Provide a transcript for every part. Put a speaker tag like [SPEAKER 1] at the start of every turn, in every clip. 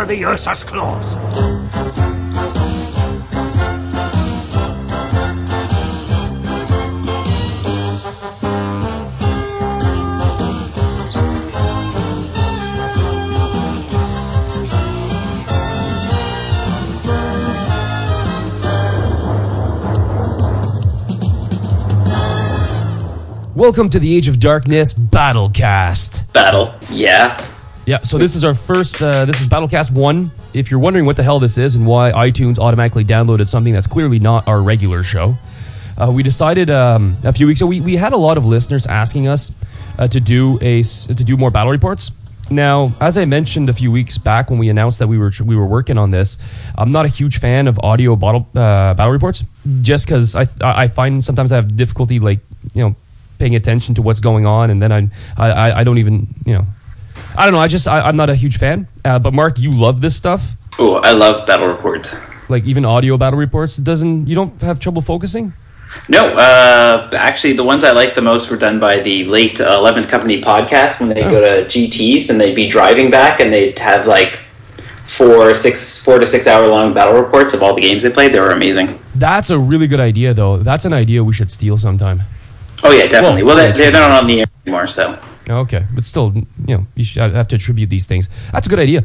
[SPEAKER 1] the Ursus claws.
[SPEAKER 2] Welcome to the Age of Darkness Battlecast.
[SPEAKER 3] Battle, yeah.
[SPEAKER 2] Yeah, so this is our first, this is Battlecast 1. If you're wondering what the hell this is and why iTunes automatically downloaded something that's clearly not our regular show, we decided a few weeks ago, we had a lot of listeners asking us to do more battle reports. Now, as I mentioned a few weeks back when we announced that we were working on this, I'm not a huge fan of audio battle reports, just because I find sometimes I have difficulty, paying attention to what's going on, and then I don't even, I don't know, I'm not a huge fan. But Mark, you love this stuff?
[SPEAKER 3] Oh, I love battle reports.
[SPEAKER 2] Like even audio battle reports, you don't have trouble focusing?
[SPEAKER 3] No, actually the ones I like the most were done by the late 11th Company podcast when they go to GTs and they'd be driving back and they'd have like 4 to 6 hour long battle reports of all the games they played. They were amazing. That's
[SPEAKER 2] a really good idea, though. That's an idea we should steal sometime.
[SPEAKER 3] Oh yeah, definitely. Well, they're not on the air anymore, so.
[SPEAKER 2] Okay, but still, you should have to attribute these things. That's a good idea.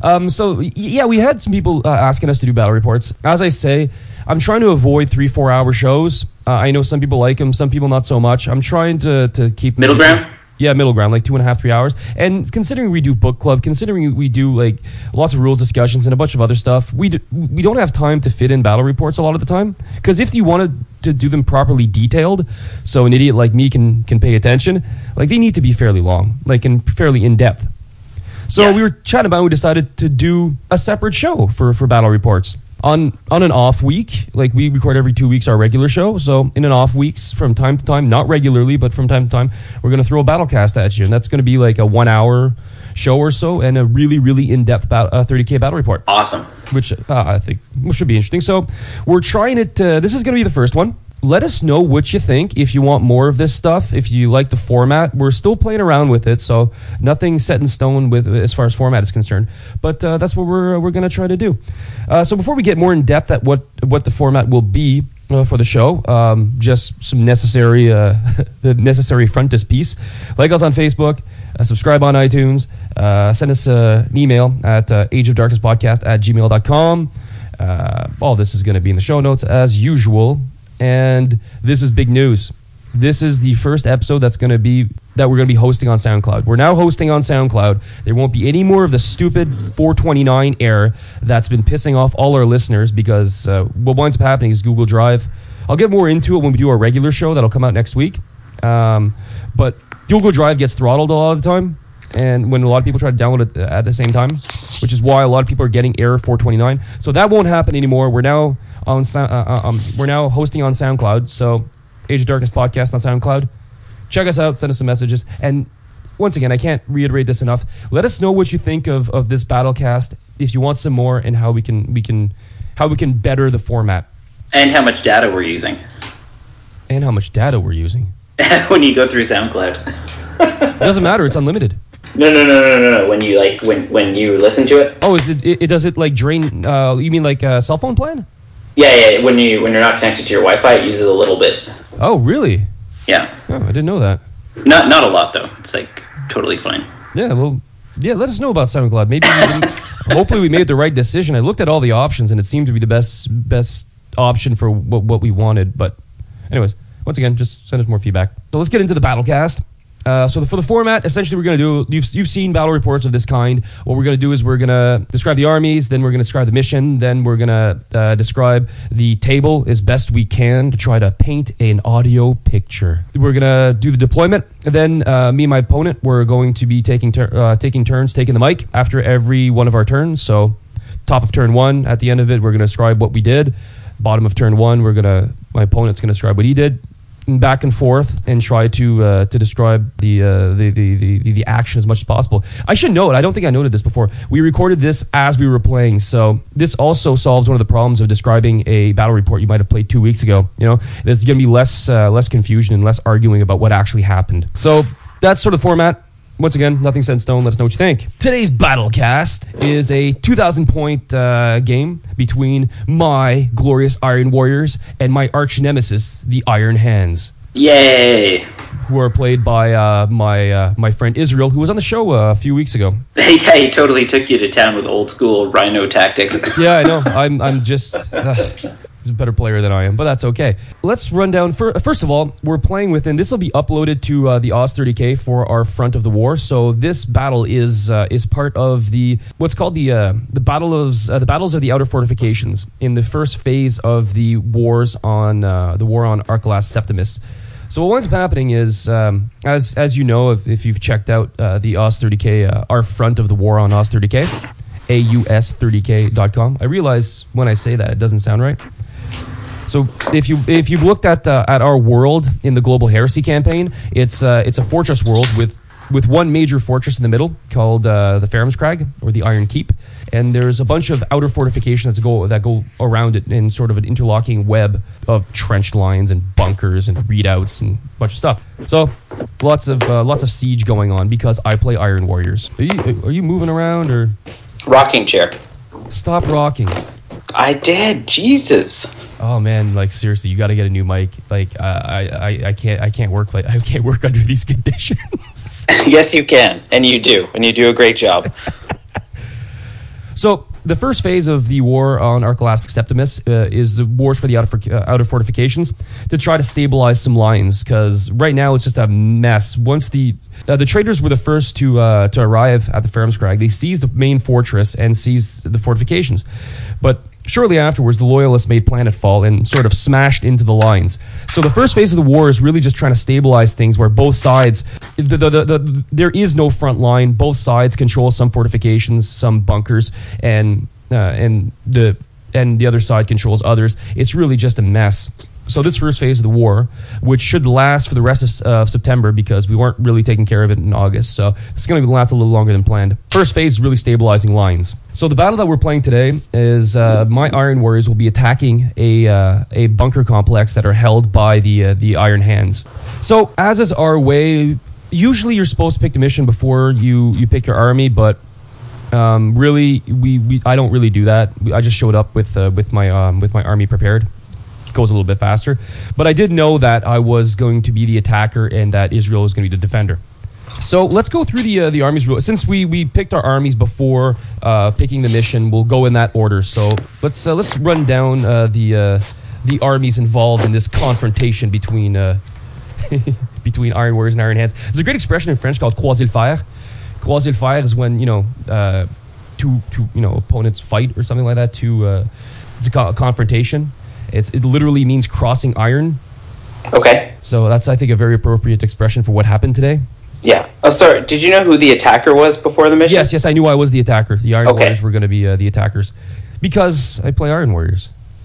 [SPEAKER 2] We had some people asking us to do battle reports. As I say, I'm trying to avoid 3-4 hour shows. I know some people like them, some people not so much. I'm trying to keep
[SPEAKER 3] middle ground.
[SPEAKER 2] Yeah, middle ground, like 2.5, 3 hours. And considering we do book club, considering we do like lots of rules discussions and a bunch of other stuff, we don't have time to fit in battle reports a lot of the time. Because if you wanted to do them properly detailed, so an idiot like me can pay attention, like they need to be fairly long, like and fairly in depth. So yes. We were chatting about it, we decided to do a separate show for battle reports. On an off week, like we record every 2 weeks our regular show, so in an off weeks from time to time, not regularly, but from time to time, we're going to throw a Battlecast at you, and that's going to be like a 1 hour show or so, and a really, really in-depth 30K battle report.
[SPEAKER 3] Awesome.
[SPEAKER 2] Which I think should be interesting. So we're trying it, this is going to be the first one. Let us know what you think, if you want more of this stuff, if you like the format. We're still playing around with it, so nothing set in stone with as far as format is concerned. But that's what we're going to try to do. So before we get more in depth at what the format will be for the show, just some necessary the necessary frontispiece. Like us on Facebook, subscribe on iTunes, send us an email at ageofdarknesspodcast@gmail.com. All this is going to be in the show notes as usual. And this is big news. This is the first episode that we're going to be hosting on SoundCloud. We're now hosting on SoundCloud. There won't be any more of the stupid 429 error that's been pissing off all our listeners, because what winds up happening is Google Drive. I'll get more into it when we do our regular show that'll come out next week. But Google Drive gets throttled a lot of the time, and when a lot of people try to download it at the same time, which is why a lot of people are getting error 429. So that won't happen anymore. We're now hosting on SoundCloud, so Age of Darkness Podcast on SoundCloud. Check us out, send us some messages, and once again, I can't reiterate this enough. Let us know what you think of this Battlecast, if you want some more, and how we can better the format,
[SPEAKER 3] and how much data we're using,
[SPEAKER 2] when
[SPEAKER 3] you go through SoundCloud.
[SPEAKER 2] It doesn't matter; it's unlimited.
[SPEAKER 3] No. When you when you listen to it.
[SPEAKER 2] Oh, is it? Does it like drain? You mean like a cell phone plan?
[SPEAKER 3] Yeah. When you're not connected to your Wi-Fi, it uses a little bit.
[SPEAKER 2] Oh, really?
[SPEAKER 3] Yeah.
[SPEAKER 2] Oh, I didn't know that.
[SPEAKER 3] Not a lot though. It's like totally fine.
[SPEAKER 2] Yeah. Well. Yeah. Let us know about SoundCloud. Maybe. Hopefully, we made the right decision. I looked at all the options, and it seemed to be the best option for what we wanted. But, anyways, once again, just send us more feedback. So let's get into the Battlecast. So for the format, essentially we're going to do, you've seen battle reports of this kind. What we're going to do is we're going to describe the armies, then we're going to describe the mission, then we're going to describe the table as best we can to try to paint an audio picture. We're going to do the deployment, and then me and my opponent, we're going to be taking turns taking the mic after every one of our turns. So top of turn 1, at the end of it, we're going to describe what we did. Bottom of turn 1, my opponent's going to describe what he did. Back and forth, and try to describe the action as much as possible. I should note, I don't think I noted this before, we recorded this as we were playing, so this also solves one of the problems of describing a battle report you might have played 2 weeks ago. There's going to be less confusion and less arguing about what actually happened. So that's sort of format. once again, nothing set in stone. Let us know what you think. Today's Battlecast is a 2,000-point game between my glorious Iron Warriors and my arch nemesis, the Iron Hands.
[SPEAKER 3] Yay!
[SPEAKER 2] Who are played by my friend Israel, who was on the show a few weeks ago.
[SPEAKER 3] Yeah, he totally took you to town with old school rhino tactics.
[SPEAKER 2] Yeah, I know. I'm just he's a better player than I am, but that's okay. Let's run down. First of all, we're playing within. This will be uploaded to the Oz30K for our Front of the War. So this battle is part of the what's called the battles of the outer fortifications in the first phase of the wars on the war on Archelaus Septimus. So what winds up happening is, as you know, if you've checked out the Oz30K, our Front of the War on Oz30K, AUS30K.com. I realize when I say that it doesn't sound right. So if you've looked at our world in the Global Heresy campaign, it's a fortress world with one major fortress in the middle called the Faramskrag, or the Iron Keep, and there's a bunch of outer fortifications that go around it in sort of an interlocking web of trench lines and bunkers and readouts and a bunch of stuff. So lots of siege going on because I play Iron Warriors. Are you moving around or
[SPEAKER 3] rocking chair?
[SPEAKER 2] Stop rocking.
[SPEAKER 3] I did. Jesus.
[SPEAKER 2] Oh man, like seriously, you got to get a new mic. Like I can't work under these conditions.
[SPEAKER 3] Yes, you can, and you do a great job.
[SPEAKER 2] So the first phase of the war on Archelaus Septimus is the wars for the outer fortifications to try to stabilize some lines, because right now it's just a mess. Once the traders were the first to arrive at the Faramskrag, they seized the main fortress and seized the fortifications, but shortly afterwards, the Loyalists made planetfall and sort of smashed into the lines. So the first phase of the war is really just trying to stabilize things, where both sides, there is no front line. Both sides control some fortifications, some bunkers, and the other side controls others. It's really just a mess. So this first phase of the war, which should last for the rest of September, because we weren't really taking care of it in August, so it's going to last a little longer than planned. First phase is really stabilizing lines. So the battle that we're playing today is my Iron Warriors will be attacking a bunker complex that are held by the Iron Hands. So as is our way, usually you're supposed to pick the mission before you pick your army, but really I don't really do that. I just showed up with my army prepared. Goes a little bit faster, but I did know that I was going to be the attacker and that Israel was going to be the defender. So let's go through the armies. Since we picked our armies before picking the mission, we'll go in that order. So let's run down the armies involved in this confrontation between between Iron Warriors and Iron Hands. There's a great expression in French called croiser le fer. Croiser le fer is when two opponents fight or something like that. It's a confrontation. It literally means crossing iron.
[SPEAKER 3] Okay.
[SPEAKER 2] So that's, I think, a very appropriate expression for what happened today.
[SPEAKER 3] Yeah. Oh, sorry. Did you know who the attacker was before the mission?
[SPEAKER 2] Yes, I knew I was the attacker. The Iron Warriors were going to be the attackers because I play Iron Warriors.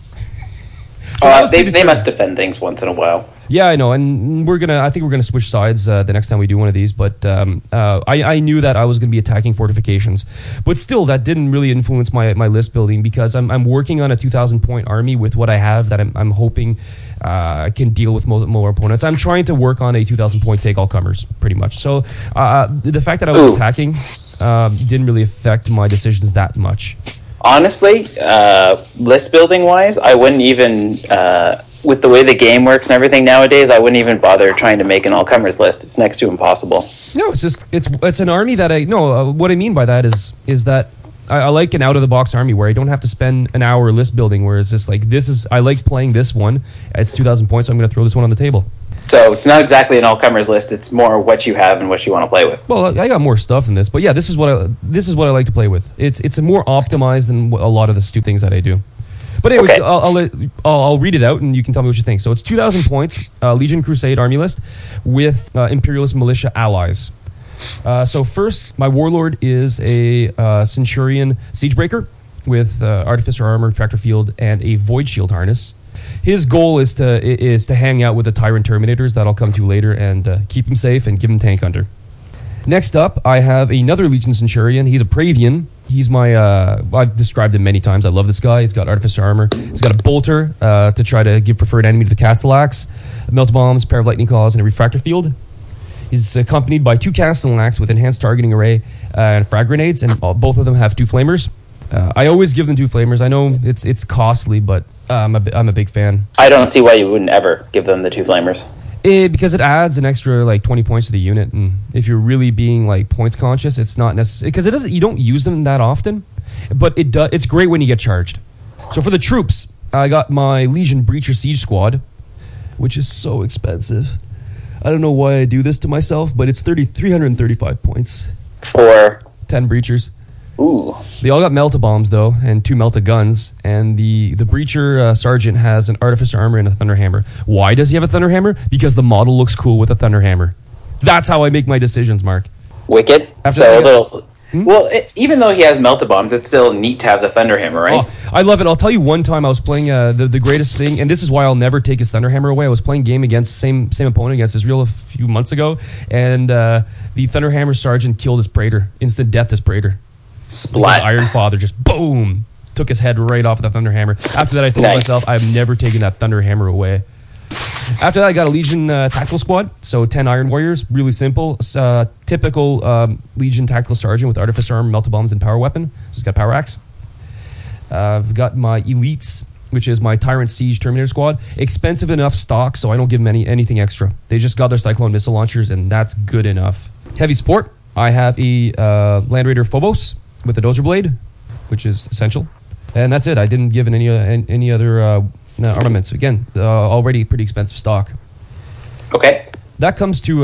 [SPEAKER 2] So
[SPEAKER 3] they must defend things once in a while.
[SPEAKER 2] Yeah, I know, and I think we're gonna switch sides the next time we do one of these. But I knew that I was gonna be attacking fortifications, but still, that didn't really influence my list building, because I'm working on a 2,000-point army with what I have that I'm hoping can deal with more opponents. I'm trying to work on a 2,000-point take all comers, pretty much. So the fact that I was attacking didn't really affect my decisions that much.
[SPEAKER 3] Honestly, list building wise, I wouldn't even, with the way the game works and everything nowadays, I wouldn't even bother trying to make an all-comers list. It's next to impossible.
[SPEAKER 2] No, it's an army that what I mean by that is that I like an out-of-the-box army where I don't have to spend an hour list building, where it's just like, I like playing this one. It's 2,000 points, so I'm going to throw this one on the table.
[SPEAKER 3] So it's not exactly an all-comers list. It's more what you have and what you want to play with.
[SPEAKER 2] Well, I got more stuff than this, but yeah, this is what I like to play with. It's more optimized than a lot of the stupid things that I do. But anyways, okay. I'll read it out and you can tell me what you think. So it's 2,000 points, Legion Crusade army list with Imperialist militia allies. So first, my warlord is a Centurion Siegebreaker with Artificer armor, Refractor field, and a Void Shield harness. His goal is to hang out with the Tyrant Terminators that I'll come to later and keep him safe and give him Tank Hunter. Next up, I have another Legion Centurion. He's a Praevian. He's I've described him many times. I love this guy. He's got Artificer armor. He's got a Bolter to try to give preferred enemy to the Castellax, Melt Bombs, pair of Lightning Claws, and a Refractor field. He's accompanied by 2 Castellanax with enhanced targeting array and frag grenades, and both of them have 2 flamers. I always give them 2 flamers. I know it's costly, but I'm a big fan.
[SPEAKER 3] I don't see why you wouldn't ever give them the 2 flamers.
[SPEAKER 2] Because it adds an extra like 20 points to the unit, and if you're really being like points conscious, it's not necessary because it doesn't. You don't use them that often, but it's great when you get charged. So for the troops, I got my Legion Breacher Siege Squad, which is so expensive. I don't know why I do this to myself, but it's 335 points
[SPEAKER 3] for
[SPEAKER 2] 10 breachers.
[SPEAKER 3] Ooh.
[SPEAKER 2] They all got melta bombs though, and 2 melta guns. And the breacher sergeant has an artificer armor and a thunder hammer. Why does he have a thunder hammer? Because the model looks cool with a thunder hammer. That's how I make my decisions, Mark.
[SPEAKER 3] Wicked. Even though he has melta bombs, it's still neat to have the thunder hammer, right?
[SPEAKER 2] Oh, I love it. I'll tell you one time I was playing the greatest thing, and this is why I'll never take his thunder hammer away. I was playing game against same opponent against Israel a few months ago, and the thunder hammer sergeant killed his praetor. Instant death his praetor.
[SPEAKER 3] Splat.
[SPEAKER 2] Iron Father just boom took his head right off of the thunder hammer. After that, I told myself I'm never taking that thunder hammer away. After that, I got a Legion tactical squad, so 10 Iron Warriors, really simple. Typical Legion tactical sergeant with artificer armor, melta bombs, and power weapon. So he's got power axe. I've got my elites, which is my Tyrant Siege Terminator squad. Expensive enough stock, so I don't give them anything extra. They just got their Cyclone missile launchers, and that's good enough. Heavy support, I have a Land Raider Phobos with a Dozer Blade, which is essential. And that's it. I didn't give in any other armaments. Again, already pretty expensive stock.
[SPEAKER 3] Okay.
[SPEAKER 2] That comes to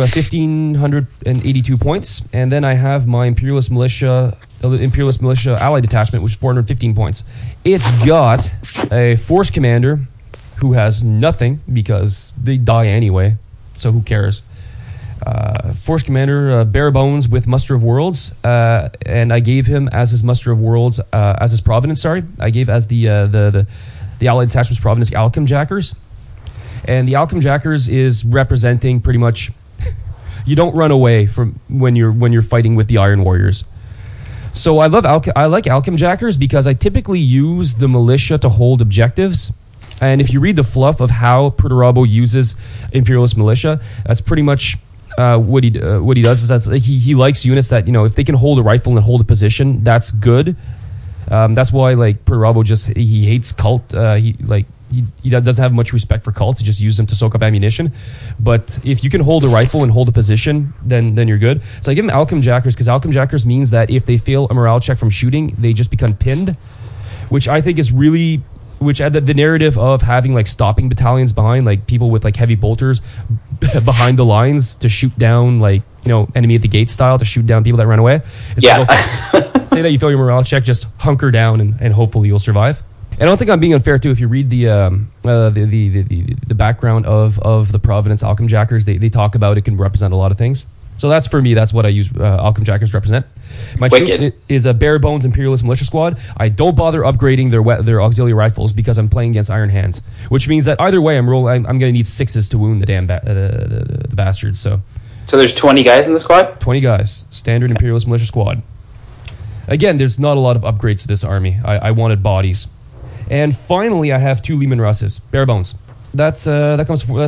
[SPEAKER 2] 1,582 points. And then I have my Imperialist Militia Allied Detachment, which is 415 points. It's got a Force Commander who has nothing because they die anyway. So who cares? Force Commander, bare bones with Muster of Worlds, and I gave him as his Muster of Worlds, as his Providence. Sorry, I gave as the Allied Detachment's Providence Alchem Jackers, and the Alchem Jackers is representing pretty much. You don't run away from when you're fighting with the Iron Warriors. So I like Alchem Jackers because I typically use the militia to hold objectives. And if you read the fluff of how Perturabo uses Imperialist Militia, that's pretty much what he does. Is that he likes units that, if they can hold a rifle and hold a position, that's good. That's why Perturabo he hates cult. He doesn't have much respect for cults. He just uses them to soak up ammunition. But if you can hold a rifle and hold a position, then you're good. So I give him Alchem Jackers because Alchem Jackers means that if they fail a morale check from shooting, they just become pinned, which I think is really. Which the narrative of having stopping battalions behind people with heavy bolters behind the lines to shoot down enemy at the gate style to shoot down people that run away. It's say that you fail your morale check, just hunker down and hopefully you'll survive. And I don't think I'm being unfair too. If you read the background of the Providence Alchem Jackers, they talk about it can represent a lot of things. So that's for me. That's what I use Alchem Jackers to represent. My troops is a bare bones Imperialist Militia squad. I don't bother upgrading their auxiliary rifles because I'm playing against Iron Hands, which means that either way I'm going to need 6s to wound the damn the bastards. So
[SPEAKER 3] there's 20 guys in the squad.
[SPEAKER 2] 20 guys, standard Imperialist Militia squad. Again, there's not a lot of upgrades to this army. I wanted bodies, and finally I have 2 Lehman Russes, bare bones. That comes to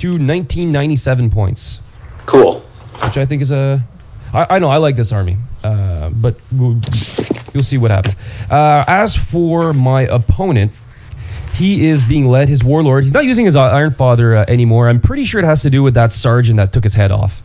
[SPEAKER 2] 1997 points.
[SPEAKER 3] Cool.
[SPEAKER 2] Which I think is I know I like this army, but you'll see what happens. As for my opponent, he is being led, his warlord. He's not using his Iron Father anymore. I'm pretty sure it has to do with that sergeant that took his head off.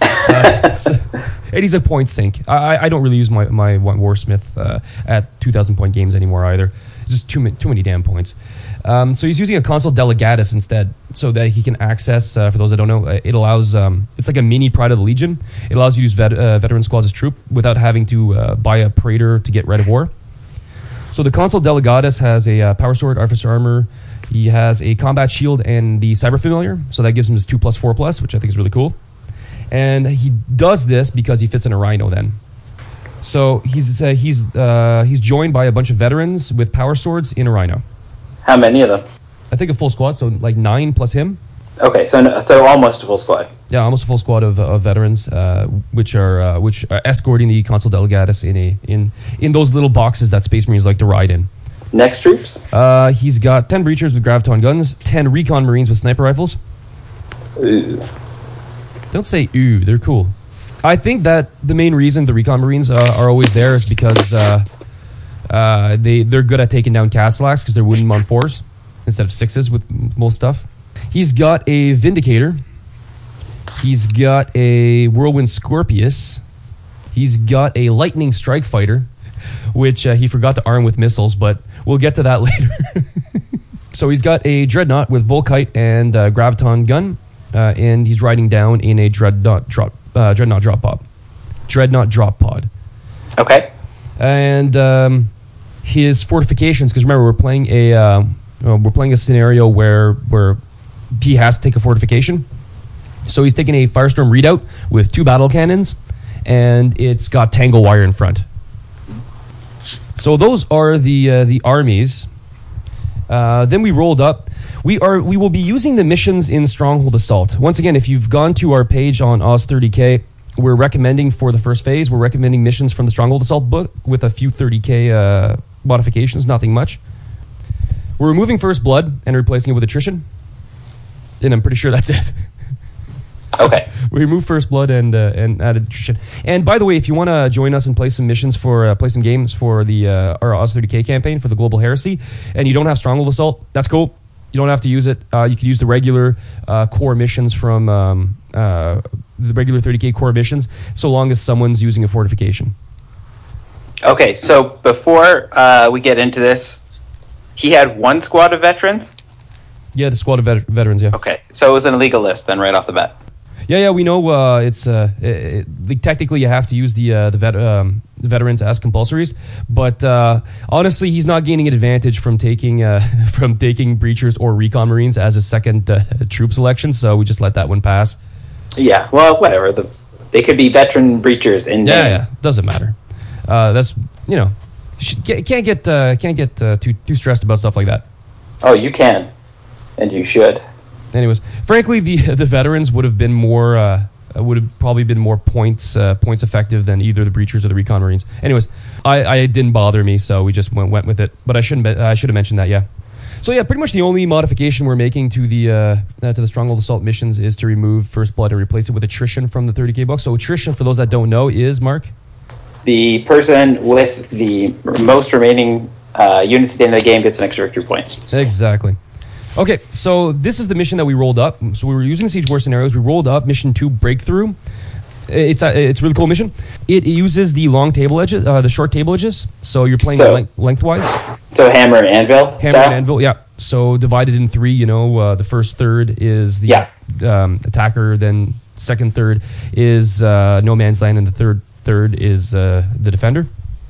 [SPEAKER 2] And he's a point sink. I don't really use my Warsmith at 2,000 point games anymore either. Just too many damn points. So he's using a Consul Delegatus instead, so that he can access, for those that don't know, it allows, it's like a mini Pride of the Legion. It allows you to use veteran squads as troop without having to buy a Praetor to get Red of War. So the Consul Delegatus has a Power Sword, Artificer Armor. He has a Combat Shield and the Cyber Familiar, so that gives him his 2+4+, which I think is really cool. And he does this because he fits in a Rhino then. So he's joined by a bunch of veterans with Power Swords in a Rhino.
[SPEAKER 3] How many of them?
[SPEAKER 2] I think a full squad, so 9 plus him.
[SPEAKER 3] Okay, so almost a full squad.
[SPEAKER 2] Yeah, almost a full squad of veterans, which are escorting the Consul Delegatus in those little boxes that Space Marines like to ride in.
[SPEAKER 3] Next troops?
[SPEAKER 2] He's got 10 breachers with graviton guns, 10 recon marines with sniper rifles.
[SPEAKER 3] Ooh.
[SPEAKER 2] Don't say ooh. They're cool. I think that the main reason the Recon Marines are always there is because they're good at taking down Castellax because they're wounding them on 4s instead of 6s with most stuff. He's got a Vindicator. He's got a Whirlwind Scorpius. He's got a Lightning Strike Fighter, which he forgot to arm with missiles, but we'll get to that later. So he's got a Dreadnought with Volkite and Graviton gun, and he's riding down in a Dreadnought drop pod. Dreadnought drop pod.
[SPEAKER 3] Okay.
[SPEAKER 2] And his fortifications, because remember we're playing a scenario where he has to take a fortification. So he's taking a Firestorm Redoubt with 2 battle cannons, and it's got Tangle Wire in front. So those are the armies. Then we rolled up. We will be using the missions in Stronghold Assault. Once again, if you've gone to our page on Oz30K, we're recommending for the first phase, we're recommending missions from the Stronghold Assault book with a few 30K modifications, nothing much. We're removing First Blood and replacing it with Attrition. And I'm pretty sure that's it.
[SPEAKER 3] Okay.
[SPEAKER 2] We remove First Blood and added Attrition. And by the way, if you want to join us and play some missions for play some games for the our Oz30K campaign for the Global Heresy, and you don't have Stronghold Assault, that's cool. You don't have to use it. You can use the regular core missions from the regular 30K core missions, so long as someone's using a fortification.
[SPEAKER 3] Okay, so before we get into this, he had 1 squad of veterans?
[SPEAKER 2] Yeah, the squad of veterans, yeah.
[SPEAKER 3] Okay, so it was an illegal list then right off the bat.
[SPEAKER 2] Yeah, we know it's technically you have to use the veterans as compulsories, but honestly, he's not gaining an advantage from taking Breachers or Recon Marines as a second troop selection, so we just let that one pass.
[SPEAKER 3] Yeah, well, whatever. They could be veteran Breachers in name.
[SPEAKER 2] Yeah, doesn't matter. That's can't get too stressed about stuff like that.
[SPEAKER 3] Oh, you can, and you should.
[SPEAKER 2] Anyways, frankly, the veterans would have probably been more points effective than either the Breachers or the Recon Marines. Anyways, I didn't bother me, so we just went with it. But I should have mentioned that, yeah. So yeah, pretty much the only modification we're making to the Stronghold Assault missions is to remove First Blood and replace it with Attrition from the 30K book. So Attrition, for those that don't know, is Mark?
[SPEAKER 3] The person with the most remaining units at the end of the game gets an extra victory point.
[SPEAKER 2] Exactly. Okay, so this is the mission that we rolled up. So we were using Siege War scenarios. We rolled up mission 2, Breakthrough. It's a really cool mission. It uses the long table edges, the short table edges. So you're playing lengthwise.
[SPEAKER 3] So hammer and anvil.
[SPEAKER 2] Hammer and anvil, yeah. So divided in 3. The first third is the attacker. Then second third is no man's land, and the third is the defender.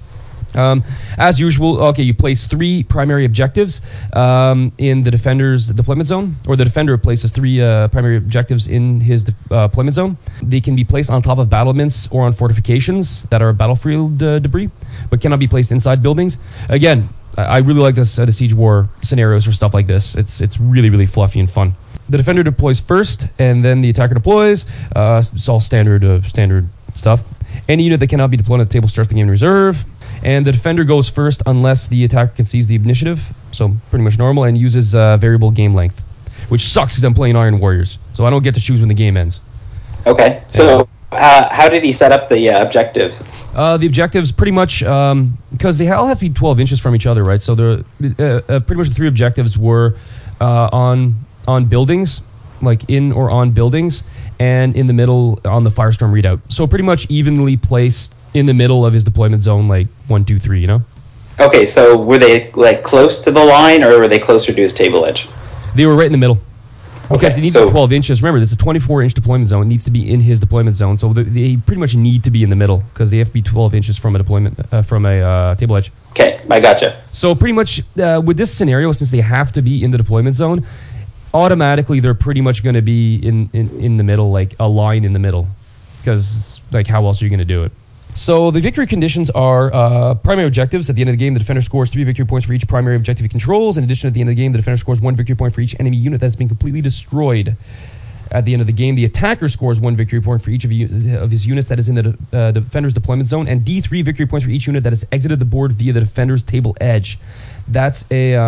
[SPEAKER 2] As usual, okay, you place 3 primary objectives in the defender's deployment zone, or the defender places 3 primary objectives in his deployment zone. They can be placed on top of battlements or on fortifications that are battlefield debris, but cannot be placed inside buildings. Again, I really like the Siege War scenarios for stuff like this. It's really, really fluffy and fun. The defender deploys first, and then the attacker deploys. It's all standard stuff. Any unit that cannot be deployed on the table starts the game in reserve. And the defender goes first unless the attacker concedes the initiative. So pretty much normal, and uses variable game length, which sucks because I'm playing Iron Warriors. So I don't get to choose when the game ends. Okay, so how did he set up the objectives? The objectives pretty much, because they all have to be 12 inches from each other, right? So pretty much the 3 objectives were on buildings, like in or on buildings, and in the middle on the Firestorm Redoubt. So pretty much evenly placed in the middle of his deployment zone, like 1, 2, 3, Okay, so were they like close to the line, or were they closer to his table edge? They were right in the middle. Because they need 12 inches. Remember, this is a 24-inch deployment zone. It needs to be in his deployment zone. So they pretty much need to be in the middle because they have to be 12 inches from a deployment from a table edge. Okay, I gotcha. So pretty much with this scenario, since they have to be in the deployment zone, automatically they're pretty much going to be in the middle, like a line in the middle. Because like how else are you going to do it? So the victory conditions are primary objectives. At the end of the game, the defender scores 3 victory points for each primary objective he controls. In addition, at the end of the game, the defender scores 1 victory point for each enemy unit that's been completely destroyed. At the end of the game, the attacker scores 1 victory point for each of his units that is in the defender's deployment zone, and D3 victory points for each unit that has exited the board via the defender's table edge. That's a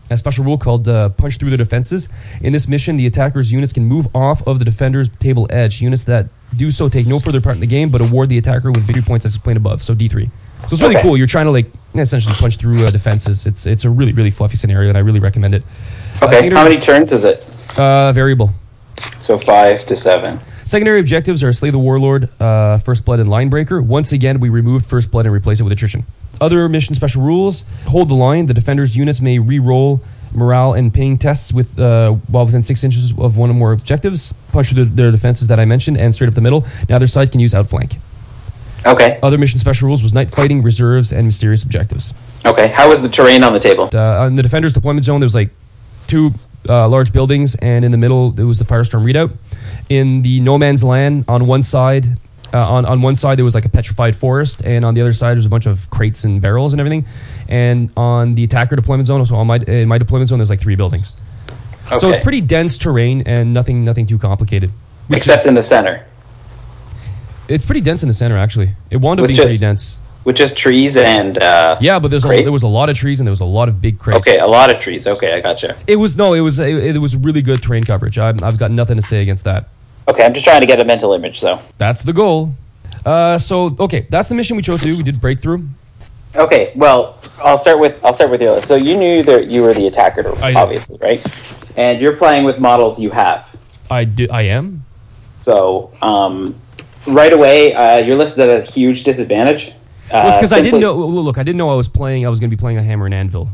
[SPEAKER 2] a special rule called Punch Through the Defenses. In this mission, the attacker's units can move off of the defender's table edge. Units that do so take no further part in the game, but award the attacker with victory points as explained above, so D3. So it's really cool. You're trying to essentially punch through defenses. It's a really, really fluffy scenario, and I really recommend it.
[SPEAKER 3] Okay, how many turns is it?
[SPEAKER 2] Variable.
[SPEAKER 3] So 5 to 7.
[SPEAKER 2] Secondary objectives are Slay the Warlord, First Blood, and Line Breaker. Once again, we removed First Blood and replaced it with Attrition. Other mission special rules: hold the line. The defender's units may re-roll morale and ping tests while within 6 inches of one or more objectives. Punch through their defenses that I mentioned, and straight up the middle. Now their side can use outflank.
[SPEAKER 3] Okay.
[SPEAKER 2] Other mission special rules was night fighting, reserves, and mysterious objectives.
[SPEAKER 3] Okay. How was the terrain on the table?
[SPEAKER 2] On the defender's deployment zone, there was 2 large buildings, and in the middle there was the Firestorm Redoubt. In the No Man's Land, on one side, on one side there was a petrified forest, and on the other side there was a bunch of crates and barrels and everything. And on the attacker deployment zone, so in my deployment zone, there's 3 buildings. Okay. So it's pretty dense terrain and nothing too complicated.
[SPEAKER 3] Except in the center.
[SPEAKER 2] It's pretty dense in the center, actually. It wound up being pretty dense.
[SPEAKER 3] With just trees and
[SPEAKER 2] yeah, but there was a lot of trees and there was a lot of big crates.
[SPEAKER 3] Okay, a lot of trees. Okay, I gotcha.
[SPEAKER 2] It was really good terrain coverage. I've got nothing to say against that.
[SPEAKER 3] Okay, I'm just trying to get a mental image, so.
[SPEAKER 2] That's the goal. Okay, that's the mission we chose to do. We did breakthrough.
[SPEAKER 3] Okay, well, I'll start with your list. So you knew that you were the attacker, obviously, right? And you're playing with models you have.
[SPEAKER 2] I am.
[SPEAKER 3] So, right away, you're listed at a huge disadvantage.
[SPEAKER 2] Well, it's because I didn't know. Look, I didn't know I was going to be playing a hammer and anvil.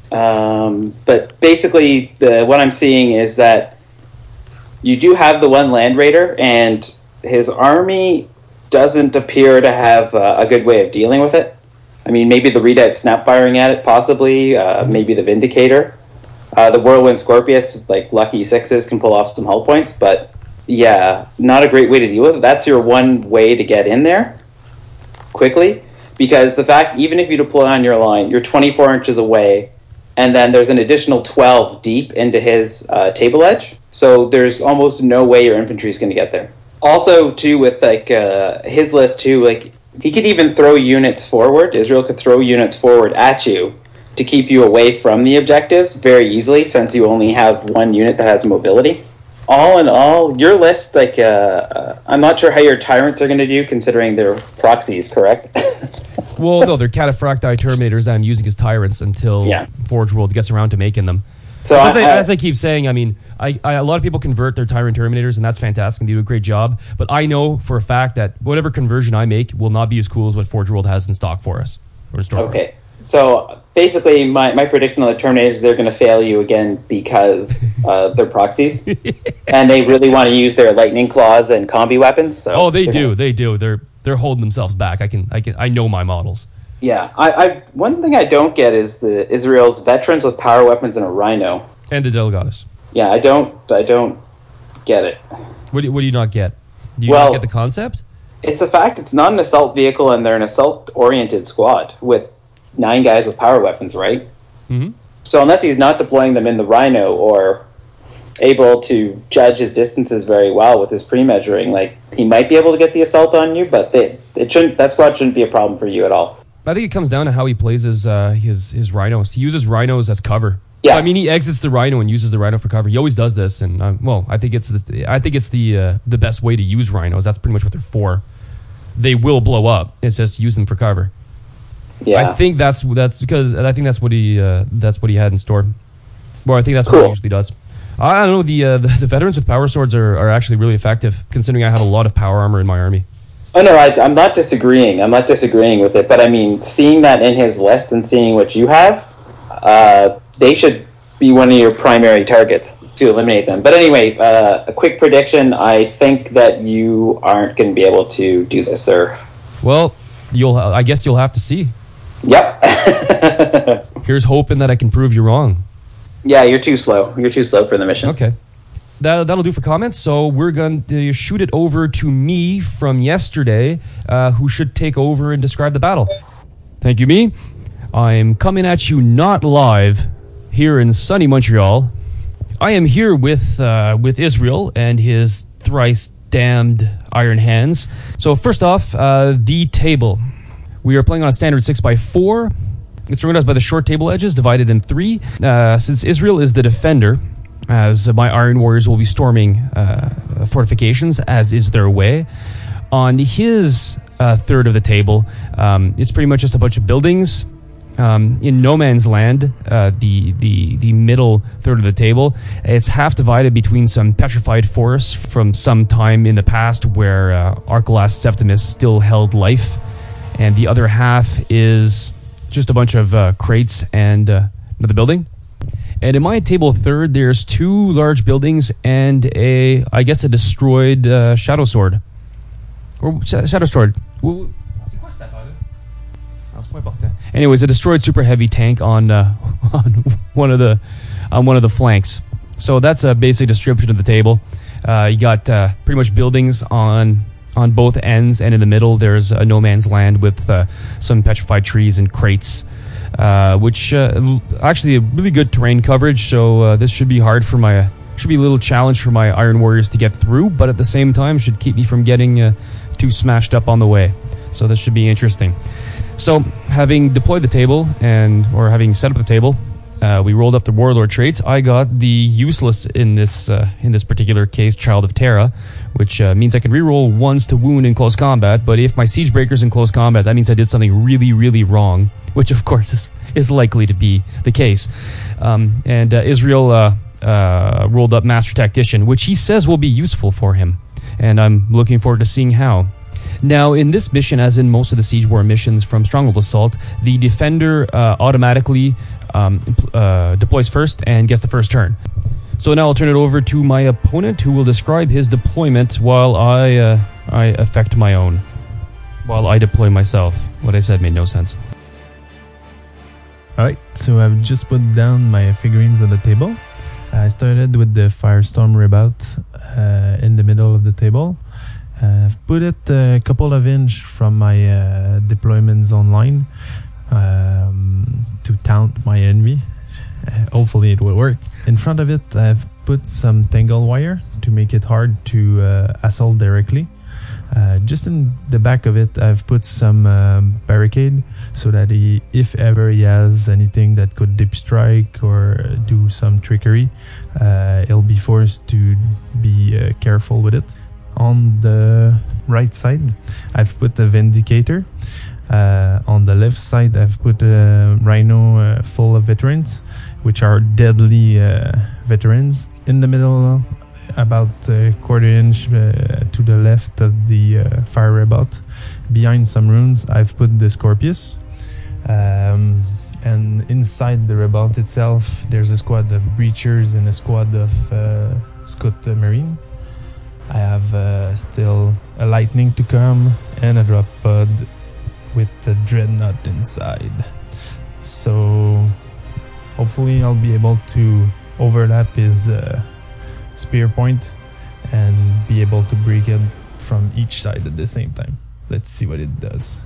[SPEAKER 3] But basically, what I'm seeing is that you do have the one Land Raider, and his army doesn't appear to have a good way of dealing with it. I mean, maybe the Redoubt snap firing at it, possibly. Maybe the Vindicator. The Whirlwind Scorpius, lucky 6s, can pull off some hull points, but yeah, not a great way to deal with it. That's your one way to get in there quickly. Because the fact, even if you deploy on your line, you're 24 inches away, and then there's an additional 12 deep into his table edge. So there's almost no way your infantry is going to get there. Also, too, with his list, too, he could even throw units forward. Israel could throw units forward at you to keep you away from the objectives very easily, since you only have one unit that has mobility. All in all, your list, I'm not sure how your tyrants are going to do, considering they're proxies, correct?
[SPEAKER 2] Well, no, they're cataphracti terminators that I'm using as tyrants until Forge World gets around to making them. So as I keep saying, I mean, a lot of people convert their tyrant terminators, and that's fantastic, and they do a great job. But I know for a fact that whatever conversion I make will not be as cool as what Forge World has in stock for us.
[SPEAKER 3] Okay. So basically, my prediction on the Terminators is they're going to fail you again because they're proxies, and they really want to use their lightning claws and combi weapons. So
[SPEAKER 2] they do. They're holding themselves back. I know my models.
[SPEAKER 3] Yeah, I one thing I don't get is the Israel's veterans with power weapons and a rhino
[SPEAKER 2] and the Delegatus.
[SPEAKER 3] Yeah, I don't get it.
[SPEAKER 2] What do you not get? Do you not get the concept?
[SPEAKER 3] It's the fact it's not an assault vehicle, and they're an assault-oriented squad with 9 guys with power weapons, right? Mm-hmm. So unless he's not deploying them in the Rhino or able to judge his distances very well with his pre-measuring, he might be able to get the assault on you, but that squad shouldn't be a problem for you at all.
[SPEAKER 2] I think it comes down to how he plays his rhinos. He uses rhinos as cover.
[SPEAKER 3] Yeah,
[SPEAKER 2] I mean, he exits the rhino and uses the rhino for cover. He always does this, and I think it's the best way to use rhinos. That's pretty much what they're for. They will blow up. It's just use them for cover.
[SPEAKER 3] Yeah,
[SPEAKER 2] I think that's because I think that's what he had in store. Well, I think that's
[SPEAKER 3] cool.
[SPEAKER 2] What he usually does. I don't know. The veterans with power swords are actually really effective, considering I have a lot of power armor in my army.
[SPEAKER 3] Oh no, I'm not disagreeing. I'm not disagreeing with it, but I mean, seeing that in his list and seeing what you have, they should be one of your primary targets to eliminate them. But anyway, a quick prediction: I think that you aren't going to be able to do this, sir.
[SPEAKER 2] Well, I guess you'll have to see.
[SPEAKER 3] Yep.
[SPEAKER 2] Here's hoping that I can prove you wrong.
[SPEAKER 3] Yeah, you're too slow. You're too slow for the mission.
[SPEAKER 2] Okay. That'll do for comments. So we're going to shoot it over to me from yesterday, who should take over and describe the battle. Thank you, me. I'm coming at you not live here in sunny Montreal. I am here with Israel and his thrice damned iron hands. So first off, the table. We are playing on a standard 6x4. It's organized by the short table edges, divided in 3. Since Israel is the defender, as my Iron Warriors will be storming fortifications, as is their way. On his third of the table, it's pretty much just a bunch of buildings. In No Man's Land, the middle third of the table, it's half divided between some petrified forests from some time in the past where Archelaus Septimus still held life, and the other half is just a bunch of crates and another building. And in my table third, there's 2 large buildings and a destroyed Shadow Sword. Or Shadow Sword. Anyways, a destroyed super heavy tank on one of the flanks. So that's a basic description of the table. You got pretty much buildings on both ends, and in the middle there's a no man's land with some petrified trees and crates, which actually a really good terrain coverage. So this should be a little challenge for my Iron Warriors to get through, but at the same time should keep me from getting too smashed up on the way. So this should be interesting. So having deployed the table or having set up the table, we rolled up the warlord traits. I got the useless in this particular case, Child of Terra, which means I can reroll once to wound in close combat. But if my siege breaker's in close combat, that means I did something really, really wrong, which of course is likely to be the case. And Israel rolled up Master Tactician, which he says will be useful for him, and I'm looking forward to seeing how. Now, in this mission, as in most of the Siege War missions from Stronghold Assault, the defender automatically deploys first and gets the first turn. So now I'll turn it over to my opponent, who will describe his deployment while I effect my own. While I deploy myself. What I said made no sense.
[SPEAKER 1] Alright, so I've just put down my figurines on the table. I started with the Firestorm Ribout in the middle of the table. I've put it a couple of inches from my deployments online to taunt my enemy. Hopefully it will work. In front of it, I've put some tangle wire to make it hard to assault directly. Just in the back of it, I've put some barricade so that if ever he has anything that could deep strike or do some trickery, he'll be forced to be careful with it. On the right side, I've put a Vindicator. On the left side, I've put a Rhino full of veterans, which are deadly veterans. In the middle, about a quarter inch to the left of the fire ribout, behind some runes, I've put the Scorpius. And inside the ribout itself, there's a squad of breachers and a squad of Scout Marine. I have still a lightning to come and a drop pod with a dreadnought inside. So hopefully I'll be able to overlap his spear point and be able to break it from each side at the same time. Let's see what it does.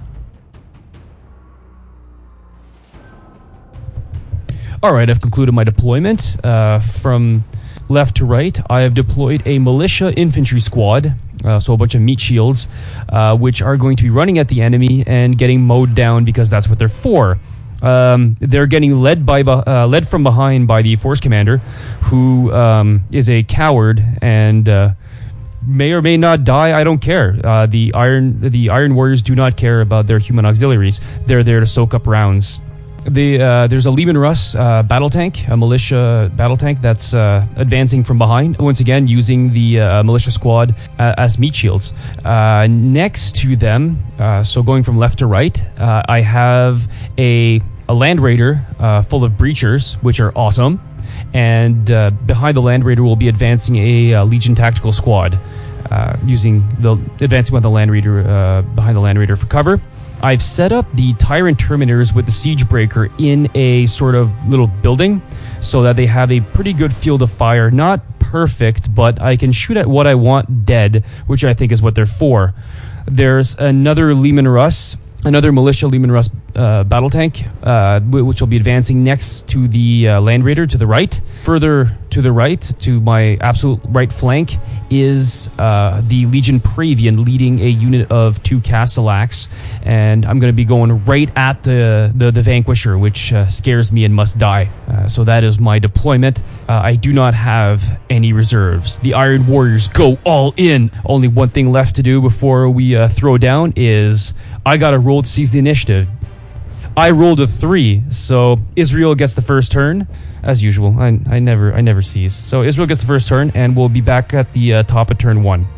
[SPEAKER 2] Alright, I've concluded my deployment. From left to right, I have deployed a militia infantry squad, so a bunch of meat shields, which are going to be running at the enemy and getting mowed down because that's what they're for. They're getting led from behind by the force commander, who is a coward and may or may not die. I don't care. The Iron Warriors do not care about their human auxiliaries. They're there to soak up rounds. There's a Leman Russ battle tank, a militia battle tank that's advancing from behind, once again using the militia squad as meat shields. Next to them, so going from left to right, I have a Land Raider full of breachers, which are awesome. And behind the Land Raider will be advancing a Legion tactical squad, advancing with the Land Raider behind the Land Raider for cover. I've set up the Tyrant Terminators with the Siege Breaker in a sort of little building so that they have a pretty good field of fire. Not perfect, but I can shoot at what I want dead, which I think is what they're for. There's another militia Leman Russ battle tank, which will be advancing next to the Land Raider to the right. Further to the right, to my absolute right flank, is the Legion Praevian leading a unit of 2 Castellax, and I'm going to be going right at the Vanquisher, which scares me and must die. So that is my deployment. I do not have any reserves. The Iron Warriors go all in. Only one thing left to do before we throw down is I got to roll to seize the initiative. I rolled a 3, so Israel gets the first turn. As usual, I never seize. So Israel gets the first turn, and we'll be back at the top of turn 1.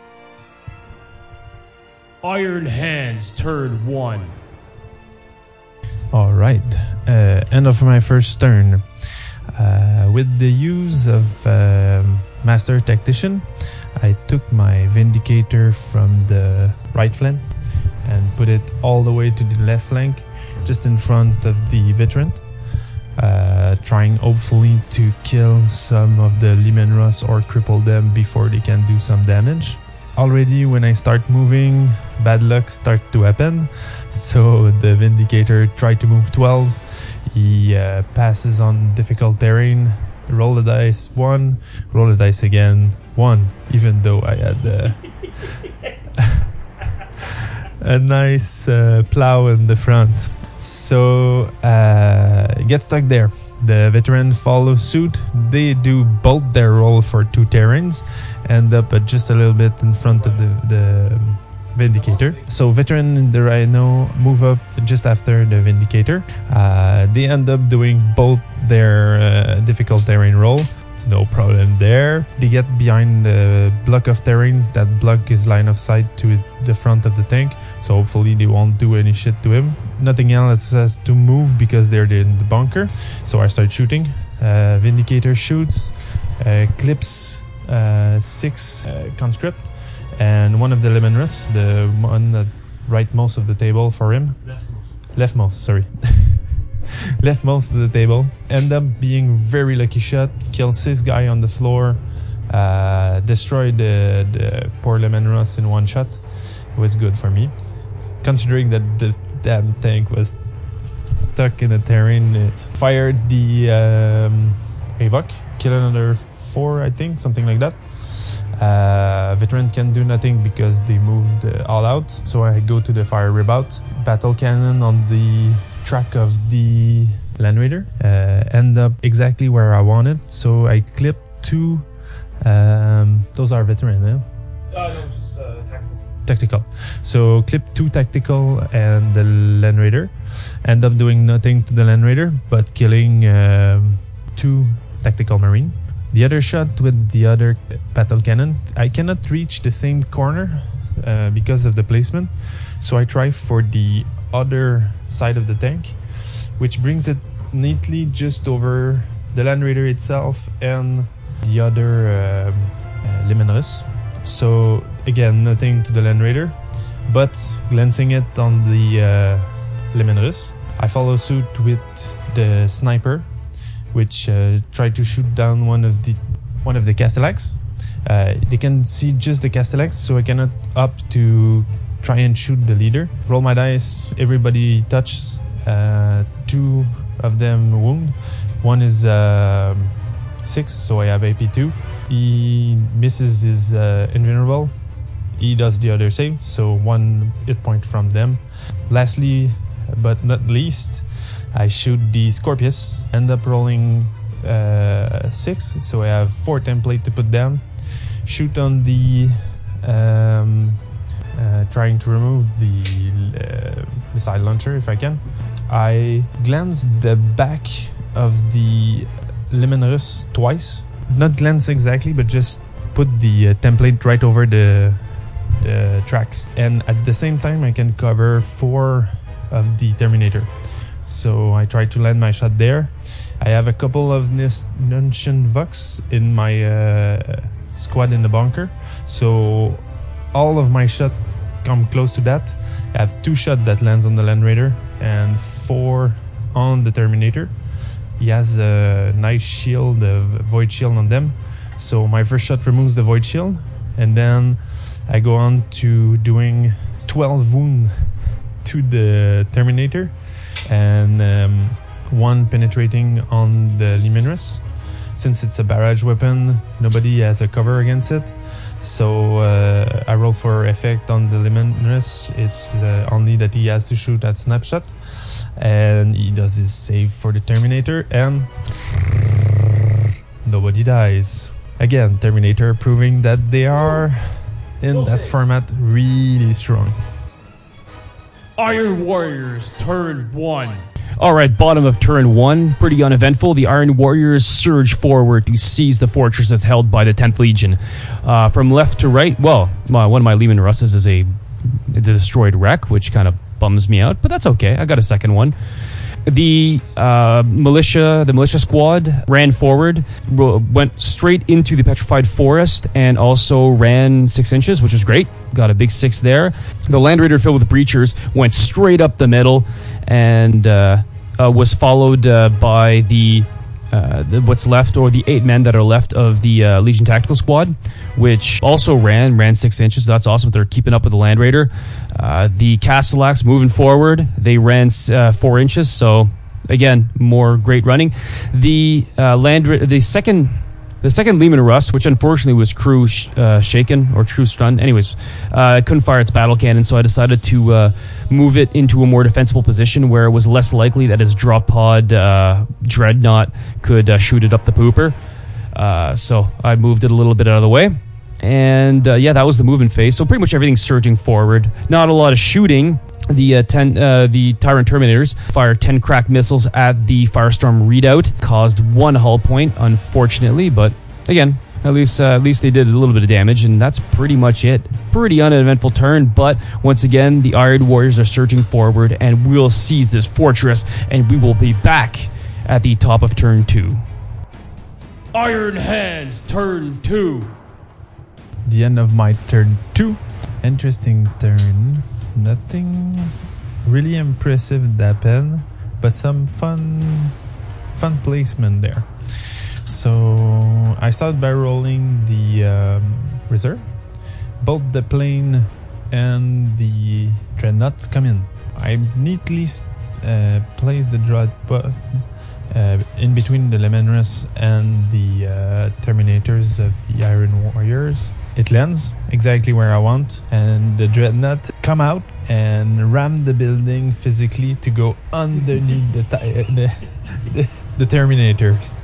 [SPEAKER 2] Iron Hands, turn 1.
[SPEAKER 1] All right. End of my first turn. With the use of Master Tactician, I took my Vindicator from the right flank and put it all the way to the left flank, just in front of the Veteran, trying hopefully to kill some of the Leman Russ or cripple them before they can do some damage. Already when I start moving, bad luck starts to happen. So the Vindicator tried to move 12s. He passes on difficult terrain. Roll the dice, 1. Roll the dice again, 1. Even though I had a nice plow in the front. So get stuck there. The Veteran follows suit. They do both their roll for 2 terrains, end up just a little bit in front of the Vindicator. So Veteran and the Rhino move up just after the Vindicator. They end up doing both their difficult terrain roll. No problem there. They get behind the block of terrain. That block is line of sight to the front of the tank, so hopefully they won't do any shit to him. Nothing else has to move because they're in the bunker. So I start shooting. Vindicator shoots, clips 6 conscript, and one of the Leman Russ, the one that rightmost of the table for him. Leftmost, sorry. Leftmost of the table. End up being very lucky shot. Kill 6 guy on the floor. Destroyed the poor Leman Russ in 1 shot. It was good for me, considering that the damn tank was stuck in the terrain. It fired the Avoc. Kill another 4, I think, something like that. Veteran can do nothing because they moved all out. So I go to the fire rebout. Battle cannon on the track of the Land Raider. End up exactly where I wanted. So I clip 2. Those are Veteran, eh?
[SPEAKER 2] No, just
[SPEAKER 1] tactical. So clip 2 tactical and the Land Raider. End up doing nothing to the Land Raider, but killing 2 tactical Marine. The other shot with the other battle cannon, I cannot reach the same corner because of the placement. So I try for the other side of the tank, which brings it neatly just over the Land Raider itself and the other Leman Russ. So again, nothing to the Land Raider, but glancing it on the Leman Russ. I follow suit with the sniper, which tried to shoot down one of the Castellax. They can see just the Castellax, so I cannot up to try and shoot the leader. Roll my dice, everybody touches. 2 of them wound. 1 is 6, so I have AP 2. He misses his invulnerable. He does the other save, so 1 hit point from them. Lastly, but not least, I shoot the Scorpius. End up rolling 6, so I have 4 template to put down. Shoot on the trying to remove the missile launcher if I can. I glance the back of the Leman Russ twice. Not glance exactly, but just put the template right over the tracks. And at the same time, I can cover 4 of the Terminator. So I try to land my shot there. I have a couple of Nuntian Vox in my squad in the bunker. So all of my shots come close to that. I have 2 shots that lands on the Land Raider and 4 on the Terminator. He has a nice shield, a void shield on them. So my first shot removes the void shield, and then I go on to doing 12 wound to the Terminator. and one penetrating on the Limenris. Since it's a barrage weapon, nobody has a cover against it. So I roll for effect on the Limenris. It's only that he has to shoot at snapshot. And he does his save for the Terminator, and nobody dies. Again, Terminator proving that they are, in that format, really strong.
[SPEAKER 4] Iron Warriors, turn 1.
[SPEAKER 2] All right, bottom of turn 1, pretty uneventful. The Iron Warriors surge forward to seize the fortresses held by the 10th Legion. From left to right, one of my Leman Russes is a destroyed wreck, which kind of bums me out, but that's okay. I got a second one. The militia squad ran forward, went straight into the petrified forest, and also ran 6 inches, which is great. Got a big 6 there. The Land Raider filled with breachers went straight up the middle, and was followed by the what's left, or the 8 men that are left of the Legion Tactical Squad, which also ran 6 inches. That's awesome. They're keeping up with the Land Raider. The Castellax moving forward, they ran 4 inches. So again, more great running. The second Leman Russ, which unfortunately was crew shaken or crew stunned. Anyways, couldn't fire its battle cannon, so I decided to move it into a more defensible position where it was less likely that its drop pod dreadnought could shoot it up the pooper. So I moved it a little bit out of the way. And that was the movement phase. So pretty much everything's surging forward. Not a lot of shooting. The Tyrant Terminators fired 10 crack missiles at the Firestorm Redoubt, caused 1 hull point, unfortunately. But again, at least they did a little bit of damage, and that's pretty much it. Pretty uneventful turn, but once again, the Iron Warriors are surging forward, and we'll seize this fortress, and we will be back at the top of turn 2.
[SPEAKER 4] Iron Hands, turn 2.
[SPEAKER 1] The end of my turn 2. Interesting turn. Nothing really impressive happened, but some fun placement there. So I started by rolling the reserve. Both the plane and the dreadnoughts come in. I neatly placed the dreadnought in between the Lemanrus and the Terminators of the Iron Warriors. It lands exactly where I want, and the dreadnought come out and ram the building physically to go underneath the Terminators.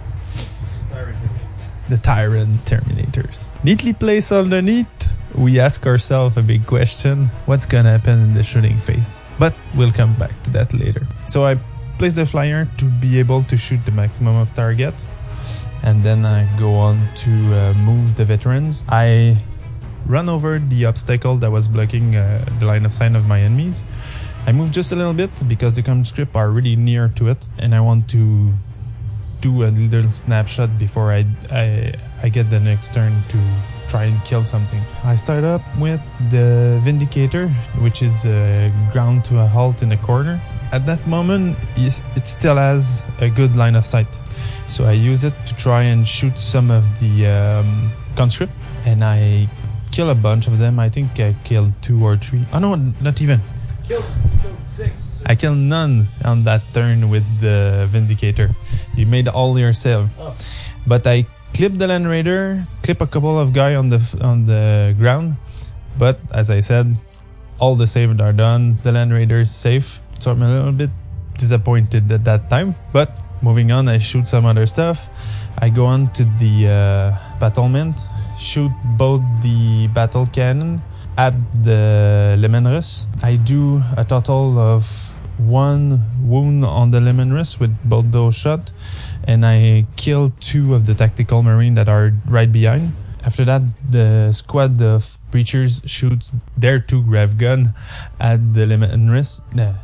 [SPEAKER 1] The Tyrant Terminators. Neatly placed underneath, we ask ourselves a big question: what's gonna happen in the shooting phase? But we'll come back to that later. So I place the flyer to be able to shoot the maximum of targets, and then I go on to move the veterans. I run over the obstacle that was blocking the line of sight of my enemies. I move just a little bit because the conscript are really near to it, and I want to do a little snapshot before I get the next turn to try and kill something. I start up with the Vindicator, which is ground to a halt in the corner. At that moment, it still has a good line of sight. So I use it to try and shoot some of the conscript, and I kill a bunch of them. I think I killed 2 or 3. Oh no, not even.
[SPEAKER 4] Killed 6.
[SPEAKER 1] I killed none on that turn with the Vindicator. You made all yourself.
[SPEAKER 4] Oh.
[SPEAKER 1] But I clipped the Land Raider, clip a couple of guys on the ground. But as I said, all the saves are done. The Land Raider is safe. So I'm a little bit disappointed at that time. But moving on, I shoot some other stuff. I go on to the battlement, shoot both the battle cannon at the Lemanrus. I do a total of 1 wound on the Lemanrus with both those shots, and I kill 2 of the tactical marine that are right behind. After that, the squad of breachers shoots their 2 grav gun at the Lemanrus.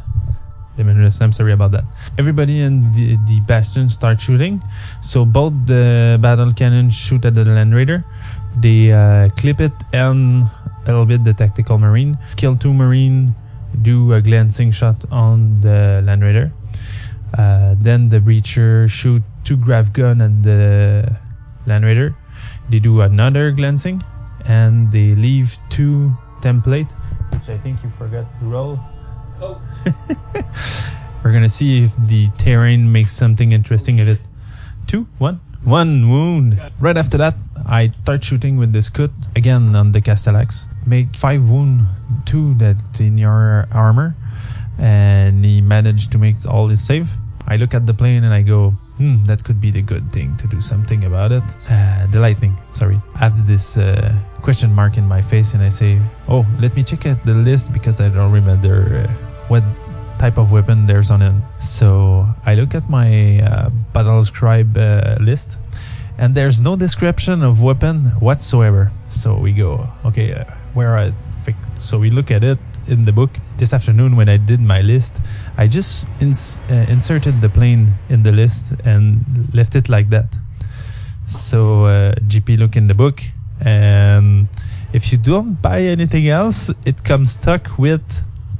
[SPEAKER 1] I'm sorry about that. Everybody in the bastion start shooting. So both the battle cannon shoot at the Land Raider. They clip it and a little bit the tactical marine. Kill 2 marine, do a glancing shot on the Land Raider. Then the breacher shoot 2 grav gun at the Land Raider. They do another glancing, and they leave 2 template, which I think you forgot to roll.
[SPEAKER 4] Oh.
[SPEAKER 1] We're gonna see if the terrain makes something interesting of it. 2, 1. 1 wound. Right after that, I start shooting with the Scout again on the Castellax. Make 5 wound, 2 that in your armor, and he managed to make all his save. I look at the plane and I go, that could be the good thing to do something about it. The lightning, sorry. I have this question mark in my face and I say, oh, let me check out the list because I don't remember what type of weapon there's on it. So I look at my battle scribe list and there's no description of weapon whatsoever. So we go, okay, where are so we look at it in the book. This afternoon when I did my list, I just inserted the plane in the list and left it like that. So GP look in the book, and if you don't buy anything else, it comes stuck with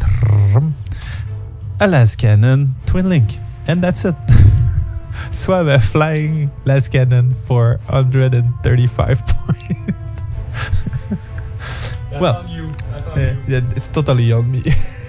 [SPEAKER 1] a las cannon twin link, and that's it. So I have a flying las cannon for 135 points. Well,
[SPEAKER 4] on you. That's on you.
[SPEAKER 1] yeah, it's totally on me.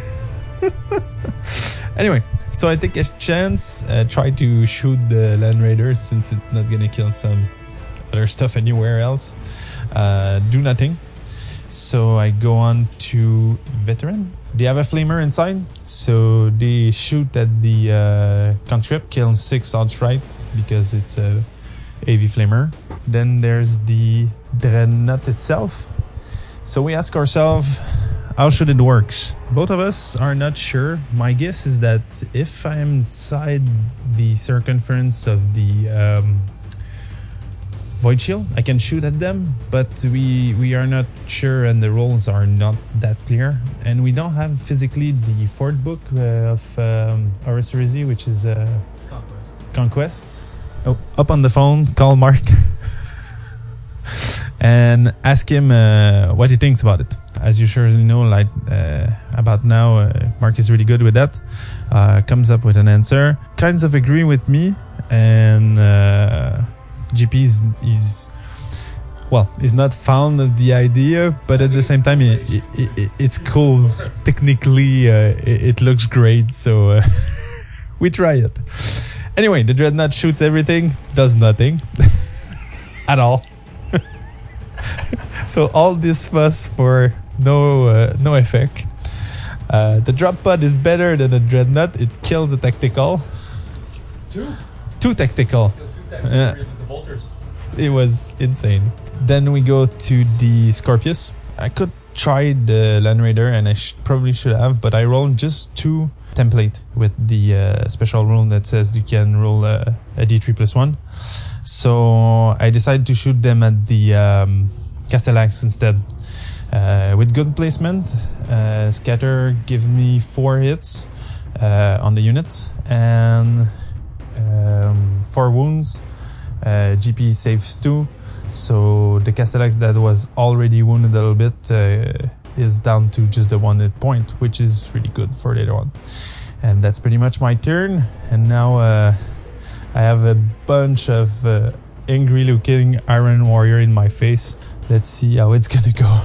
[SPEAKER 1] Anyway, so I take a chance, try to shoot the Land Raider since it's not gonna kill some other stuff anywhere else. Do nothing. So I go on to Veteran. They have a flamer inside, so they shoot at the conscript, kill 6 outright because it's a AV flamer. Then there's the Dreadnought itself. So we ask ourselves, how should it work? Both of us are not sure. My guess is that if I'm inside the circumference of the Void Shield, I can shoot at them, but we are not sure and the rules are not that clear. And we don't have physically the fourth book of Horus Heresy, which is Conquest. Oh, up on the phone, call Mark. And ask him what he thinks about it. As you surely know, like about now, Mark is really good with that. Comes up with an answer, kinds of agree with me, and GP is not fond of the idea, but at the same time, it's cool. Technically, it looks great, so we try it. Anyway, the Dreadnought shoots everything, does nothing at all. So all this fuss for no effect. The drop pod is better than a Dreadnought. It kills a tactical. Two tactical.
[SPEAKER 4] The Vultures.
[SPEAKER 1] It was insane. Then we go to the Scorpius. I could try the Land Raider and I probably should have, but I rolled just 2 template with the special rule that says you can roll a D3+1. So I decided to shoot them at the Castellax instead. With good placement, Scatter give me 4 hits on the unit and 4 wounds. GP saves 2, so the Castellax that was already wounded a little bit is down to just the 1 hit point, which is really good for the other one. And that's pretty much my turn. And now I have a bunch of angry looking Iron Warrior in my face. Let's see how it's gonna go.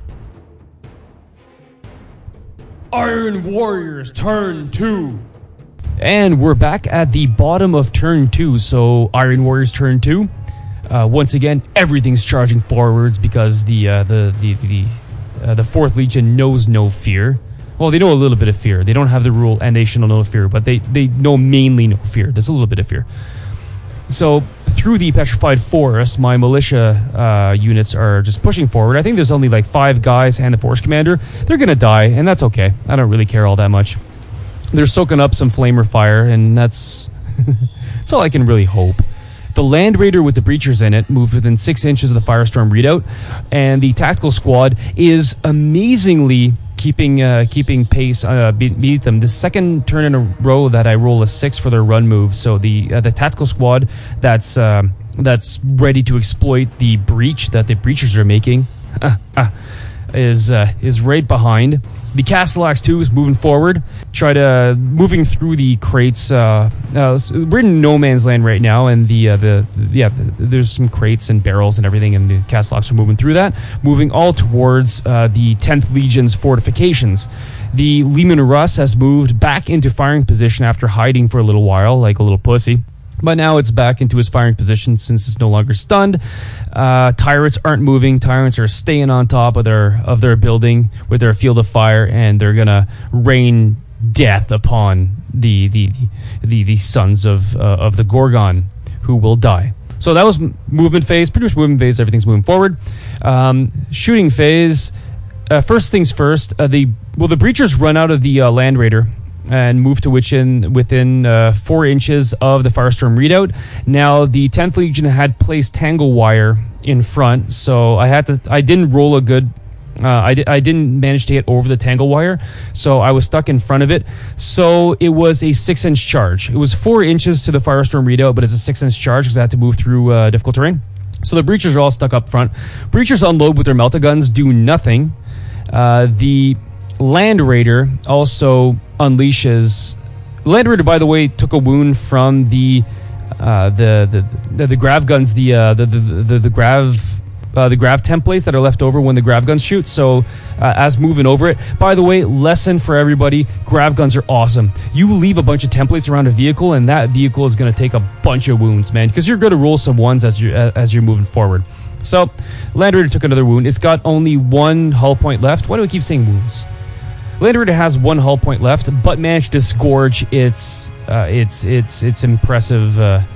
[SPEAKER 4] Iron Warriors, turn 2.
[SPEAKER 2] And we're back at the bottom of turn 2. So Iron Warriors turn 2. Once again, everything's charging forwards because the Fourth Legion knows no fear. Well, they know a little bit of fear. They don't have the rule, and they should know no fear, but they know mainly no fear. There's a little bit of fear. So through the petrified forest, my militia units are just pushing forward. I think there's only like 5 guys and the force commander. They're gonna die, and that's okay. I don't really care all that much. They're soaking up some flamer fire, and that's that's all I can really hope. The Land Raider with the breachers in it moved within 6 inches of the Firestorm readout, and the tactical squad is amazingly keeping pace beneath them. The second turn in a row that I roll a 6 for their run move. So the tactical squad that's ready to exploit the breach that the breachers are making. is right behind. The Castellax 2 is moving forward, moving through the crates. We're in no man's land right now, and there's some crates and barrels and everything, and the Castellax are moving through that, moving all towards the 10th Legion's fortifications. The Leman Russ has moved back into firing position after hiding for a little while, like a little pussy. But now it's back into his firing position since it's no longer stunned. Tyrants aren't moving. Tyrants are staying on top of their building with their field of fire, and they're gonna rain death upon the sons of the Gorgon, who will die. So that was movement phase. Pretty much movement phase. Everything's moving forward. Shooting phase. First things first. The breachers run out of the Land Raider and move to within 4 inches of the Firestorm Redoubt. Now, the 10th Legion had placed Tangle Wire in front, so I didn't roll a good... I didn't manage to get over the Tangle Wire, so I was stuck in front of it. So it was a 6-inch charge. It was 4 inches to the Firestorm Redoubt, but it's a 6-inch charge because I had to move through difficult terrain. So the breachers are all stuck up front. Breachers unload with their melta guns, do nothing. The Land Raider also unleashes. Land Raider, by the way, took a wound from the grav guns, the grav templates that are left over when the grav guns shoot. So as moving over it, by the way, lesson for everybody: grav guns are awesome. You leave a bunch of templates around a vehicle, and that vehicle is going to take a bunch of wounds, man, because you're going to roll some ones as you're moving forward. So Land Raider took another wound. It's got only 1 hull point left. Why do we keep saying wounds? Land Raider has 1 hull point left, but managed to disgorge its impressive the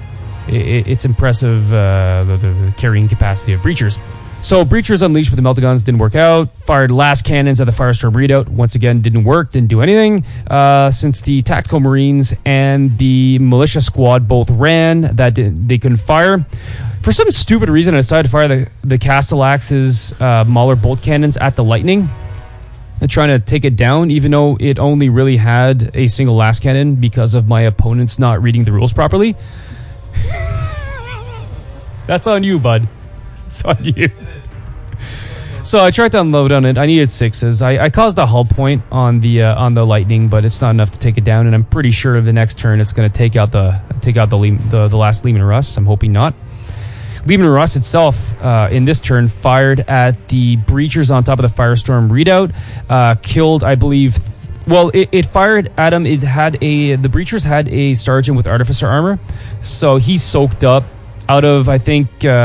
[SPEAKER 2] carrying capacity of breachers. So breachers unleashed with the melta guns didn't work out. Fired last cannons at the Firestorm Redoubt. Once again, didn't work. Didn't do anything. Since the tactical marines and the militia squad both ran, they couldn't fire. For some stupid reason, I decided to fire the Castellax's Mauler bolt cannons at the Lightning, trying to take it down, even though it only really had a single last cannon because of my opponents not reading the rules properly. That's on you, bud. It's on you. So I tried to unload on it. I needed 6s. I caused a hull point on the Lightning, but it's not enough to take it down. And I'm pretty sure the next turn it's going to take out the last Leman Russ. I'm hoping not. Leman Russ itself, in this turn, fired at the breachers on top of the Firestorm Redoubt, killed, I believe... it fired at him. The breachers had a sergeant with artificer armor, so he soaked up out of, I think,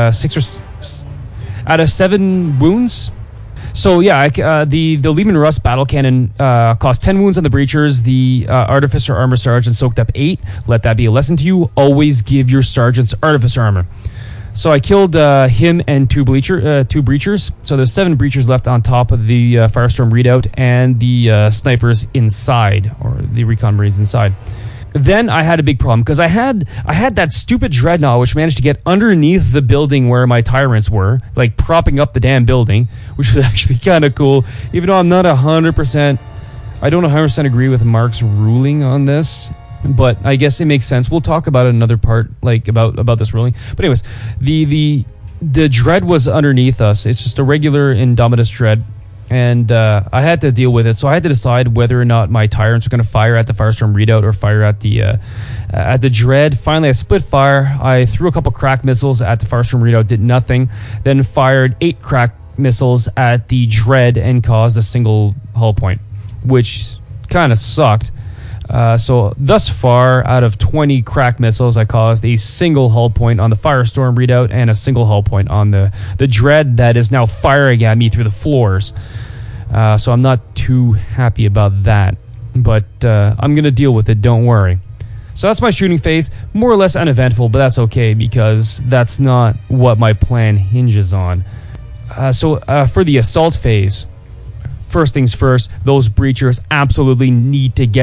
[SPEAKER 2] 7 wounds. So yeah, the Leman Russ battle cannon cost 10 wounds on the breachers. The artificer armor sergeant soaked up 8. Let that be a lesson to you. Always give your sergeants artificer armor. So I killed him and 2 breachers. So there's 7 breachers left on top of the Firestorm Redoubt and the snipers inside, or the recon marines inside. Then I had a big problem because I had that stupid dreadnought which managed to get underneath the building where my tyrants were, like propping up the damn building, which was actually kind of cool. Even though I'm not 100%, I don't 100% agree with Mark's ruling on this. But I guess it makes sense. We'll talk about it in another part, like about this ruling. But anyways, the dread was underneath us. It's just a regular Indomitus dread, and I had to deal with it. So I had to decide whether or not my tyrants were going to fire at the Firestorm Redoubt or fire at the dread. Finally, I split fire. I threw a couple crack missiles at the Firestorm Redoubt, did nothing. Then fired 8 crack missiles at the dread and caused a single hull point, which kind of sucked. So thus far, out of 20 crack missiles, I caused a single hull point on the Firestorm Redoubt and a single hull point on the dread that is now firing at me through the floors. So I'm not too happy about that, but I'm going to deal with it, don't worry. So that's my shooting phase. More or less uneventful, but that's okay because that's not what my plan hinges on. So for the assault phase, first things first, those breachers absolutely need to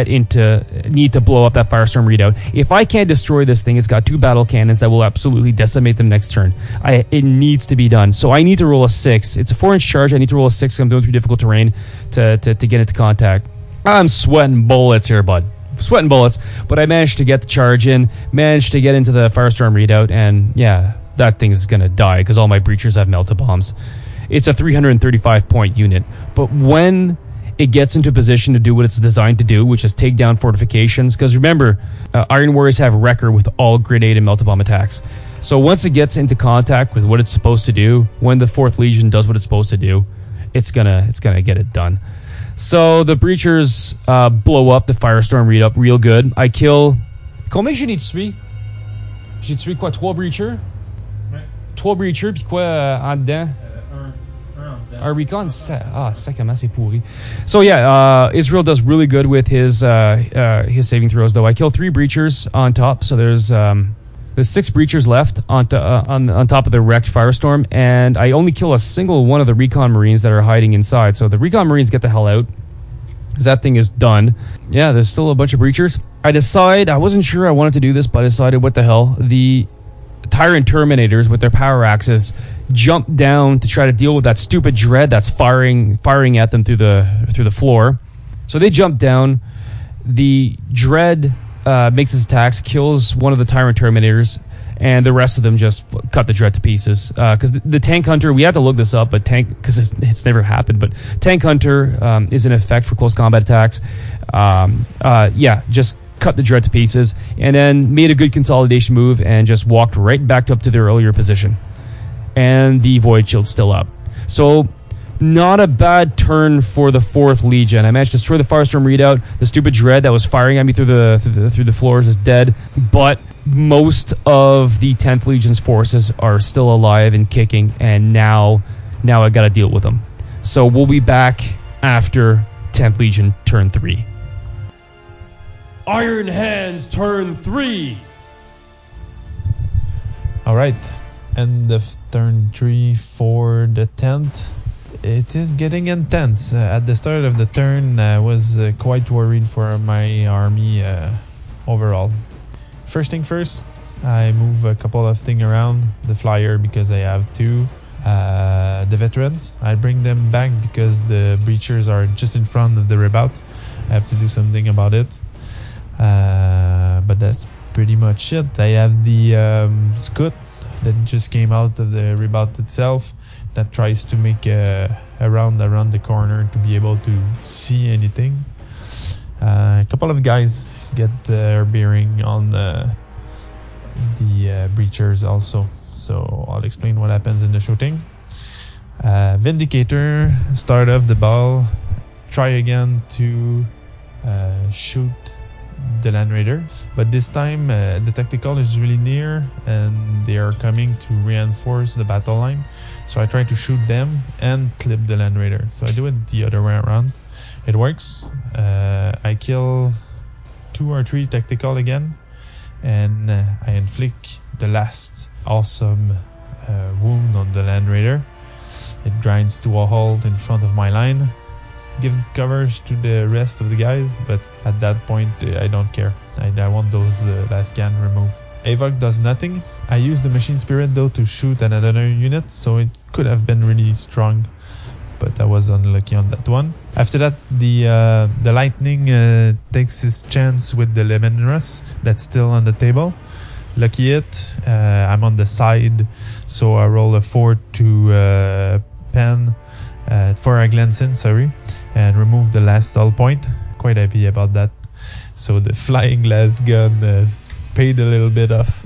[SPEAKER 2] blow up that Firestorm Redoubt. If I can't destroy this thing, it's got 2 battle cannons that will absolutely decimate them next turn. It needs to be done. So I need to roll a 6. It's a 4-inch charge. I need to roll a 6. I'm going through difficult terrain to get into contact. I'm sweating bullets here, bud. Sweating bullets. But I managed to get the charge in, managed to get into the Firestorm Redoubt, and yeah, that thing is going to die because all my breachers have melta bombs. it's a 335 point unit. But when it gets into position to do what it's designed to do, which is take down fortifications, because remember, Iron Warriors have Wrecker with all grenade and melta bomb attacks. So once it gets into contact with what it's supposed to do, when the 4th Legion does what it's supposed to do, it's gonna get it done. So the Breachers blow up the Firestorm read-up real good. I kill... Combien j'en ai tué? J'ai tué quoi? 3 Breachers?
[SPEAKER 1] Ouais.
[SPEAKER 2] 3 Breachers, puis quoi en dedans? Un recon? Sacrément, c'est pourri. So yeah, Israel does really good with his saving throws, though. I kill 3 Breachers on top, so there's 6 Breachers left on top of the wrecked Firestorm, and I only kill a single one of the Recon Marines that are hiding inside. So the Recon Marines get the hell out, because that thing is done. Yeah, there's still a bunch of Breachers. I wasn't sure I wanted to do this, but I decided, what the hell. The Tyrant Terminators with their power axes jump down to try to deal with that stupid Dread that's firing at them through the floor. So they jump down. The Dread makes its attacks, kills one of the Tyrant Terminators, and the rest of them just cut the Dread to pieces. Because the Tank Hunter, we have to look this up, but because it's never happened, but Tank Hunter is in effect for close combat attacks. Just cut the Dread to pieces, and then made a good consolidation move and just walked right back up to their earlier position. And the Void Shield's still up. So, not a bad turn for the 4th Legion. I managed to destroy the Firestorm readout. The stupid Dread that was firing at me through the floors is dead. But most of the 10th Legion's forces are still alive and kicking, and now I gotta deal with them. So we'll be back after 10th Legion turn 3.
[SPEAKER 4] Iron Hands turn 3.
[SPEAKER 1] All right, end of turn 3 for the 10th. It is getting intense. At the start of the turn, I was quite worried for my army overall. First thing first, I move a couple of things around. The Flyer, because I have 2. The Veterans, I bring them back because the Breachers are just in front of the Rebout. I have to do something about it. But that's pretty much it. I have the Scout that just came out of the Rebout itself, that tries to make a round around the corner to be able to see anything. A couple of guys get their bearing on the Breachers also, so I'll explain what happens in the shooting. Vindicator, start off the ball, try again to shoot the Land Raider, but this time the tactical is really near and they are coming to reinforce the battle line, so I try to shoot them and clip the Land Raider. So I do it the other way around. It works. I kill 2 or 3 tactical again, and I inflict the last awesome wound on the Land Raider. It grinds to a halt in front of my line, gives coverage to the rest of the guys, but at that point I don't care. I want those last can removed. Avoc does nothing. I use the Machine Spirit though to shoot another unit, so it could have been really strong, but I was unlucky on that one. After that, the Lightning takes his chance with the Lemonruss that's still on the table. Lucky hit. I'm on the side, so I roll a 4 to pen for a Glenson, and remove the last hull point. Quite happy about that. So the flying las gun has paid a little bit off.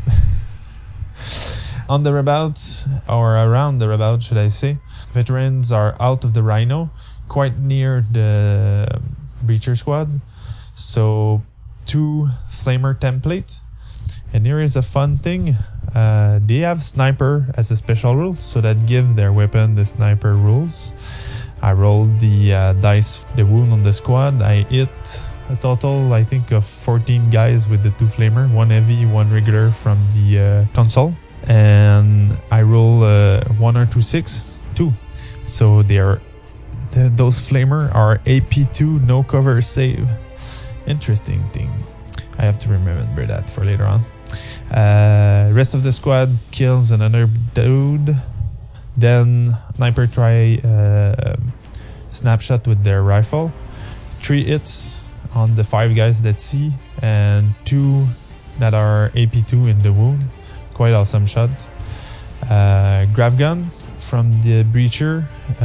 [SPEAKER 1] On the Rebout, or around the Rebout, should I say, Veterans are out of the Rhino, quite near the Breacher squad. So 2 Flamer template. And here is a fun thing. They have Sniper as a special rule, so that gives their weapon the Sniper rules. I rolled the dice, the wound on the squad. I hit a total, I think, of 14 guys with the 2 Flamer, 1 heavy, 1 regular from the console. And I roll 1 or 2 6, 2. So those Flamer are AP2, no cover save. Interesting thing. I have to remember that for later on. Rest of the squad kills another dude. Then Sniper try snapshot with their rifle. 3 hits on the 5 guys that see, and 2 that are AP2 in the wound. Quite awesome shot. Grav gun from the breacher.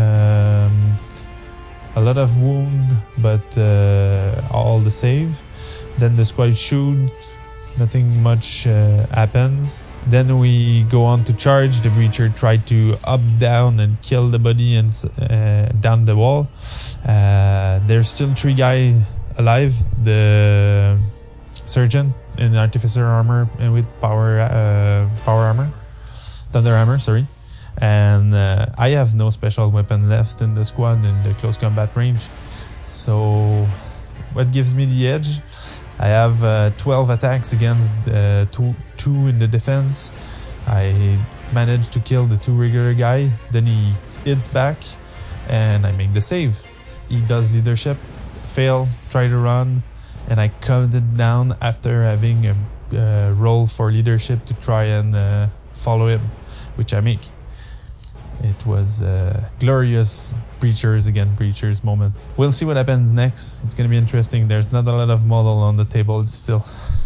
[SPEAKER 1] A lot of wound, but all the save. Then the squad shoot, nothing much happens. Then we go on to charge. The breacher tried to up, down, and kill the body and down the wall. There's still 3 guys alive. The surgeon in artificer armor and with power armor, thunder armor, sorry. And I have no special weapon left in the squad in the close combat range. So what gives me the edge? I have 12 attacks against two in the defense. I managed to kill the 2 regular guy. Then he hits back and I make the save. He does leadership, fail, try to run, and I counted down after having a roll for leadership to try and follow him, which I make. It was a glorious breachers against breachers moment. We'll see what happens next. It's going to be interesting. There's not a lot of model on the table still.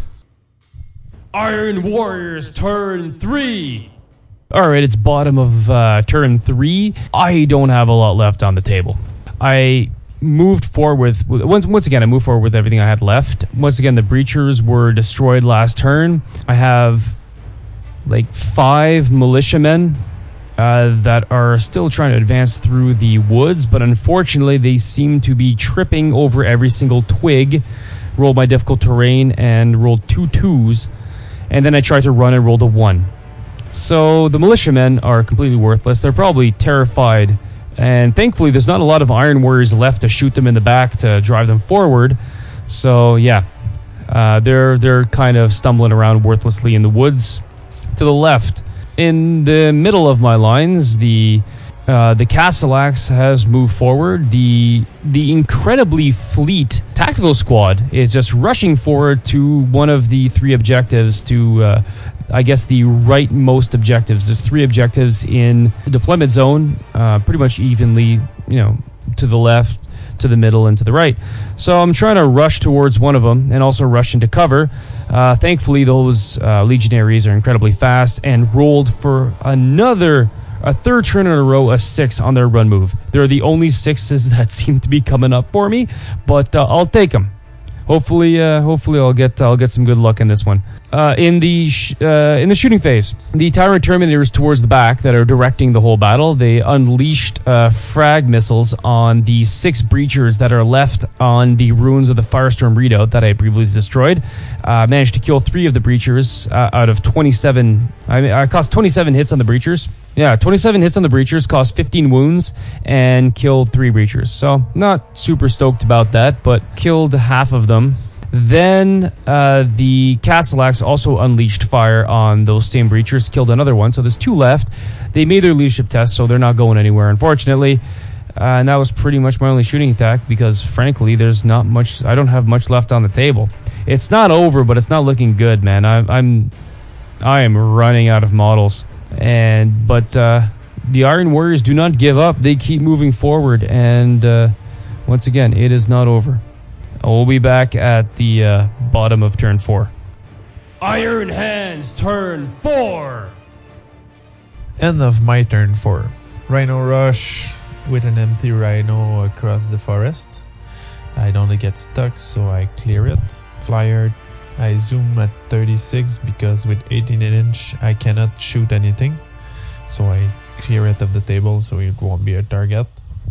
[SPEAKER 4] Iron Warriors turn 3.
[SPEAKER 2] All right, it's bottom of turn 3. I don't have a lot left on the table. I moved forward once again. I moved forward with everything I had left. Once again, the breachers were destroyed last turn. I have like 5 militiamen that are still trying to advance through the woods, but unfortunately they seem to be tripping over every single twig. Rolled my difficult terrain and rolled 2 2s, and then I tried to run and rolled a 1. So the militiamen are completely worthless. They're probably terrified, and thankfully there's not a lot of Iron Warriors left to shoot them in the back to drive them forward. So yeah, they're kind of stumbling around worthlessly in the woods. To the left, in the middle of my lines, the Castellax has moved forward. The incredibly fleet tactical squad is just rushing forward to one of the 3 objectives, to I guess the rightmost objectives. There's 3 objectives in the deployment zone, pretty much evenly, to the left, to the middle, and to the right. So I'm trying to rush towards one of them and also rush into cover. Thankfully, those legionaries are incredibly fast and rolled for a 3rd turn in a row, a 6 on their run move. They're the only 6s that seem to be coming up for me, but I'll take them. Hopefully I'll get some good luck in this one. In the shooting phase, the Tyrant Terminators towards the back that are directing the whole battle, they unleashed frag missiles on the 6 breachers that are left on the ruins of the Firestorm Redoubt that I previously destroyed. Managed to kill 3 of the breachers out of 27. I cost 27 hits on the breachers. Yeah, 27 hits on the breachers, cost 15 wounds, and killed 3 breachers. So not super stoked about that, but killed half of them. Then the Castellax also unleashed fire on those same breachers, killed another one. So there's 2 left. They made their leadership test, so they're not going anywhere, unfortunately. And that was pretty much my only shooting attack because, frankly, there's not much. I don't have much left on the table. It's not over, but it's not looking good, man. I am running out of models. But the Iron Warriors do not give up. They keep moving forward, and once again, it is not over. We'll be back at the bottom of turn 4.
[SPEAKER 4] Iron Hands turn 4.
[SPEAKER 1] End of my turn 4. Rhino rush with an empty rhino across the forest. I don't get stuck, so I clear it. Flyer, I zoom at 36 because with 18-inch I cannot shoot anything. So I clear it of the table so it won't be a target.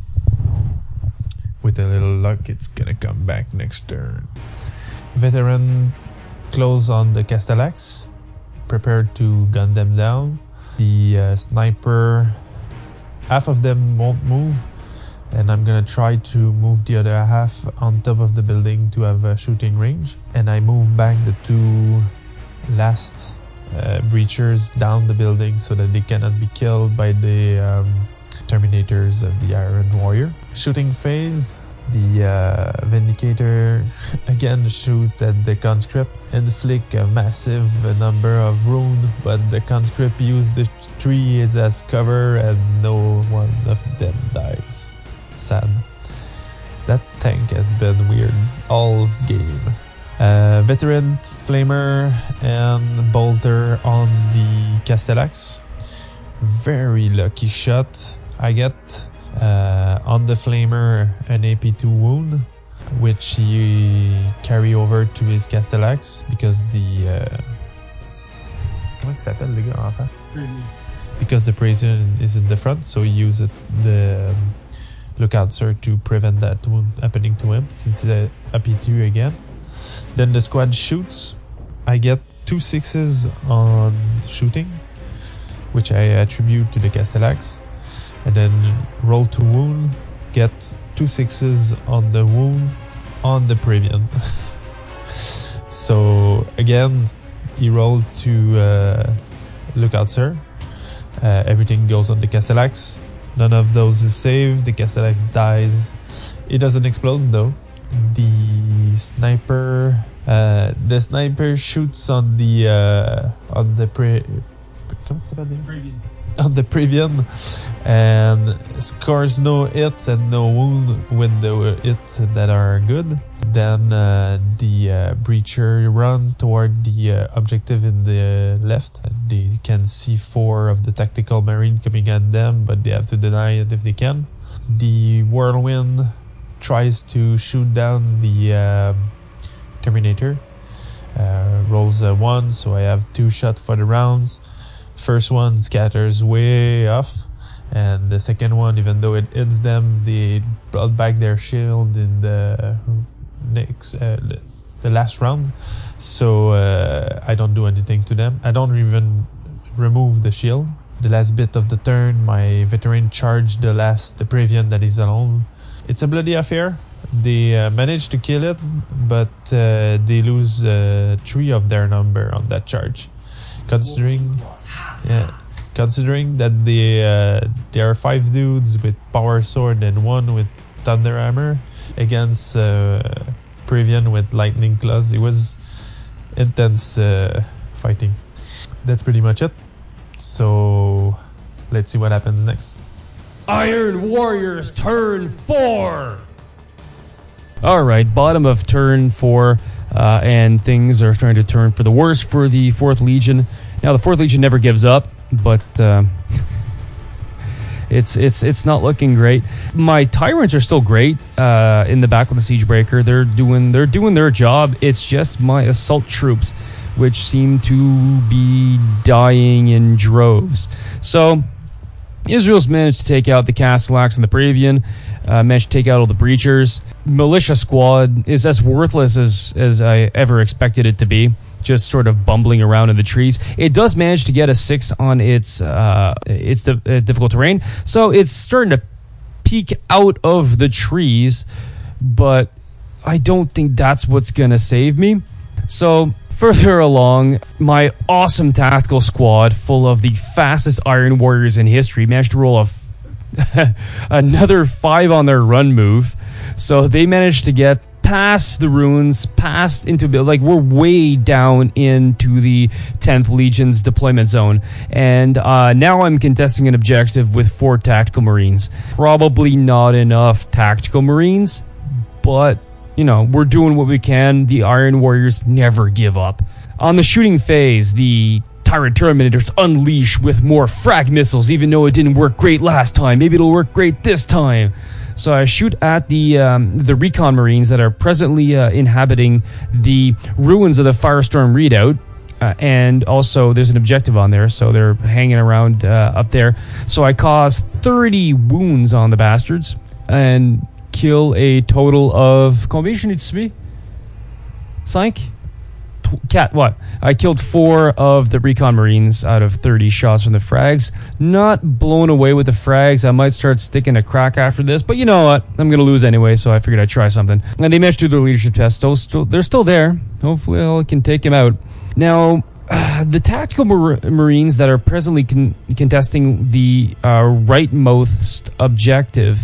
[SPEAKER 1] With a little luck, it's gonna come back next turn. Veteran close on the Castellax, prepared to gun them down. The sniper, half of them won't move, and I'm gonna try to move the other half on top of the building to have a shooting range. And I move back the 2 last breachers down the building so that they cannot be killed by the Terminators of the Iron Warrior. Shooting phase, the Vindicator again shoot at the conscript, inflict a massive number of wounds, but the conscript use the trees as cover and no one of them dies. Sad. That tank has been weird all game. Veteran, Flamer, and Bolter on the Castellax. very lucky shot. I get on the Flamer an AP2 wound, which he carry over to his Castellax because the... comment il s'appelle le gars en face? Because the Brazier is in the front, so he uses the Lookout Sir to prevent that wound happening to him, since it's a AP2 again. Then the squad shoots. I get 2 6s on shooting, which I attribute to the Castellax. And then roll to wound, get 2 6s on the wound on the Praevian. So again, he rolled to Lookout Sir. Everything goes on the Castellax. None of those is saved. The Castellax dies. It doesn't explode though. The sniper shoots on the on the Praevian and scores no hits and no wound with the hits that are good. Then the breacher run toward the objective in the left. They can see 4 of the tactical marine coming at them, but they have to deny it if they can. The whirlwind tries to shoot down the Terminator. Rolls a 1, so I have 2 shots for the rounds. First one scatters way off, and the second one, even though it hits them, they brought back their shield in the last round. So I don't do anything to them. I don't even remove the shield. The last bit of the turn, my veteran charged the Praevian that is alone. It's a bloody affair. They manage to kill it, but they lose 3 of their number on that charge. Considering that there are 5 dudes with power sword and 1 with thunder hammer against Praevian with lightning claws, it was intense fighting. That's pretty much it. So let's see what happens next.
[SPEAKER 4] Iron Warriors turn 4.
[SPEAKER 2] All right, bottom of turn 4, and things are starting to turn for the worse for the 4th Legion. Now, the 4th Legion never gives up, but it's not looking great. My Tyrants are still great in the back with the Siegebreaker. They're doing their job. It's just my assault troops, which seem to be dying in droves. So Israel's managed to take out the Castellax and the Praevian, managed to take out all the breachers. Militia squad is as worthless as I ever expected it to be, just sort of bumbling around in the trees. It does manage to get a 6 on its difficult terrain, so it's starting to peek out of the trees, but I don't think that's what's going to save me. So further along, my awesome tactical squad full of the fastest Iron Warriors in history managed to roll another 5 on their run move. So they managed to get past the ruins, past into, like, we're way down into the 10th Legion's deployment zone. And now I'm contesting an objective with 4 tactical marines. Probably not enough tactical marines, but you know, we're doing what we can. The Iron Warriors never give up. On the shooting phase, the Tyrant Terminators unleash with more frag missiles, even though it didn't work great last time. Maybe it'll work great this time. So I shoot at the recon marines that are presently inhabiting the ruins of the Firestorm Redoubt. And also there's an objective on there, so they're hanging around up there. So I cause 30 wounds on the bastards and kill a total of combien je n'ai tué? 5? What? I killed 4 of the recon marines out of 30 shots from the frags. Not blown away with the frags. I might start sticking a crack after this, but you know what? I'm going to lose anyway, so I figured I'd try something. And they managed to do their leadership test. They're still there. Hopefully I can take him out. Now, the tactical marines that are presently contesting the rightmost objective,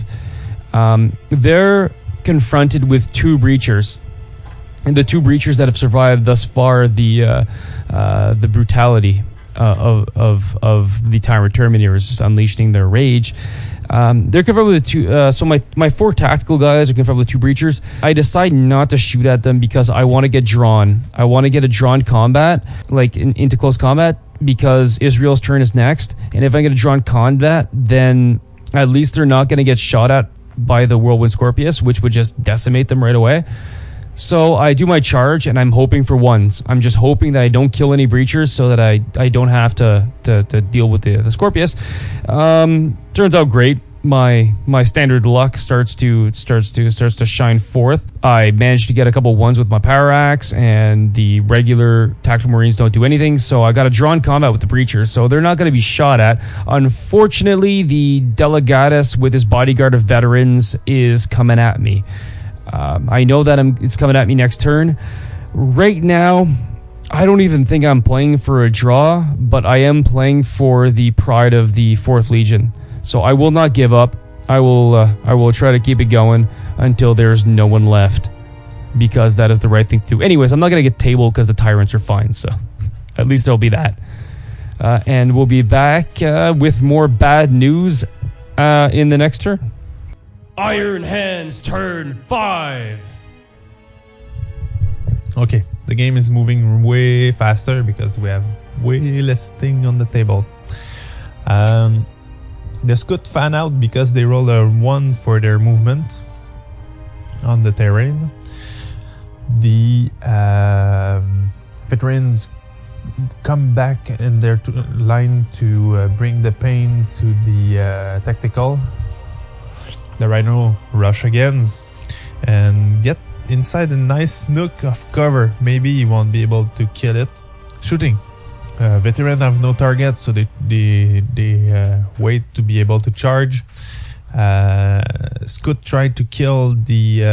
[SPEAKER 2] they're confronted with 2 breachers. And the 2 breachers that have survived thus far the brutality of the Tyrant Terminators just unleashing their rage. They're confronted with 2. So my 4 tactical guys are confronted with 2 breachers. I decide not to shoot at them because I want to get drawn. I want to get a drawn combat, like into close combat, because Israel's turn is next. And if I get a drawn combat, then at least they're not going to get shot at by the Whirlwind Scorpius, which would just decimate them right away. So I do my charge, and I'm hoping for ones. I'm just hoping that I don't kill any breachers so that I don't have to deal with the Scorpius. Turns out great. My standard luck starts to shine forth. I managed to get a couple ones with my power axe, and the regular tactical marines don't do anything. So I got a drawn combat with the breachers, so they're not going to be shot at. Unfortunately, the Delegatus with his bodyguard of veterans is coming at me. I know that it's coming at me next turn. Right now, I don't even think I'm playing for a draw, but I am playing for the pride of the 4th Legion. So I will not give up. I will try to keep it going until there's no one left, because that is the right thing to do. Anyways, I'm not going to get tabled because the tyrants are fine, so at least there'll be that. And we'll be back with more bad news in the next turn.
[SPEAKER 4] Iron Hands turn 5.
[SPEAKER 1] Okay, the game is moving way faster because we have way less thing on the table. The Scout fan out because they roll a 1 for their movement on the terrain. The veterans come back in their line to bring the pain to the tactical. The Rhino rush again and get inside a nice nook of cover. Maybe he won't be able to kill it. Shooting. Veteran have no target, so they wait to be able to charge. Scout tried to kill the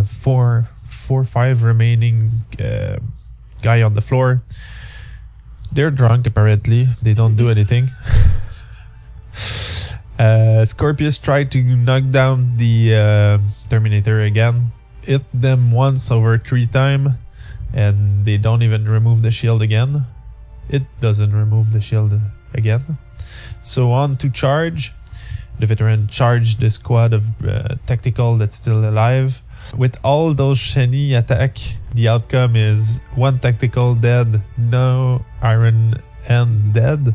[SPEAKER 1] 4-5 remaining guy on the floor. They're drunk apparently. They don't do anything. Scorpius tried to knock down the Terminator again. Hit them once over 3 times, and they don't even remove the shield again. It doesn't remove the shield again. So on to charge. The veteran charged the squad of tactical that's still alive. With all those shiny attack, the outcome is 1 tactical dead, no Iron Hand dead.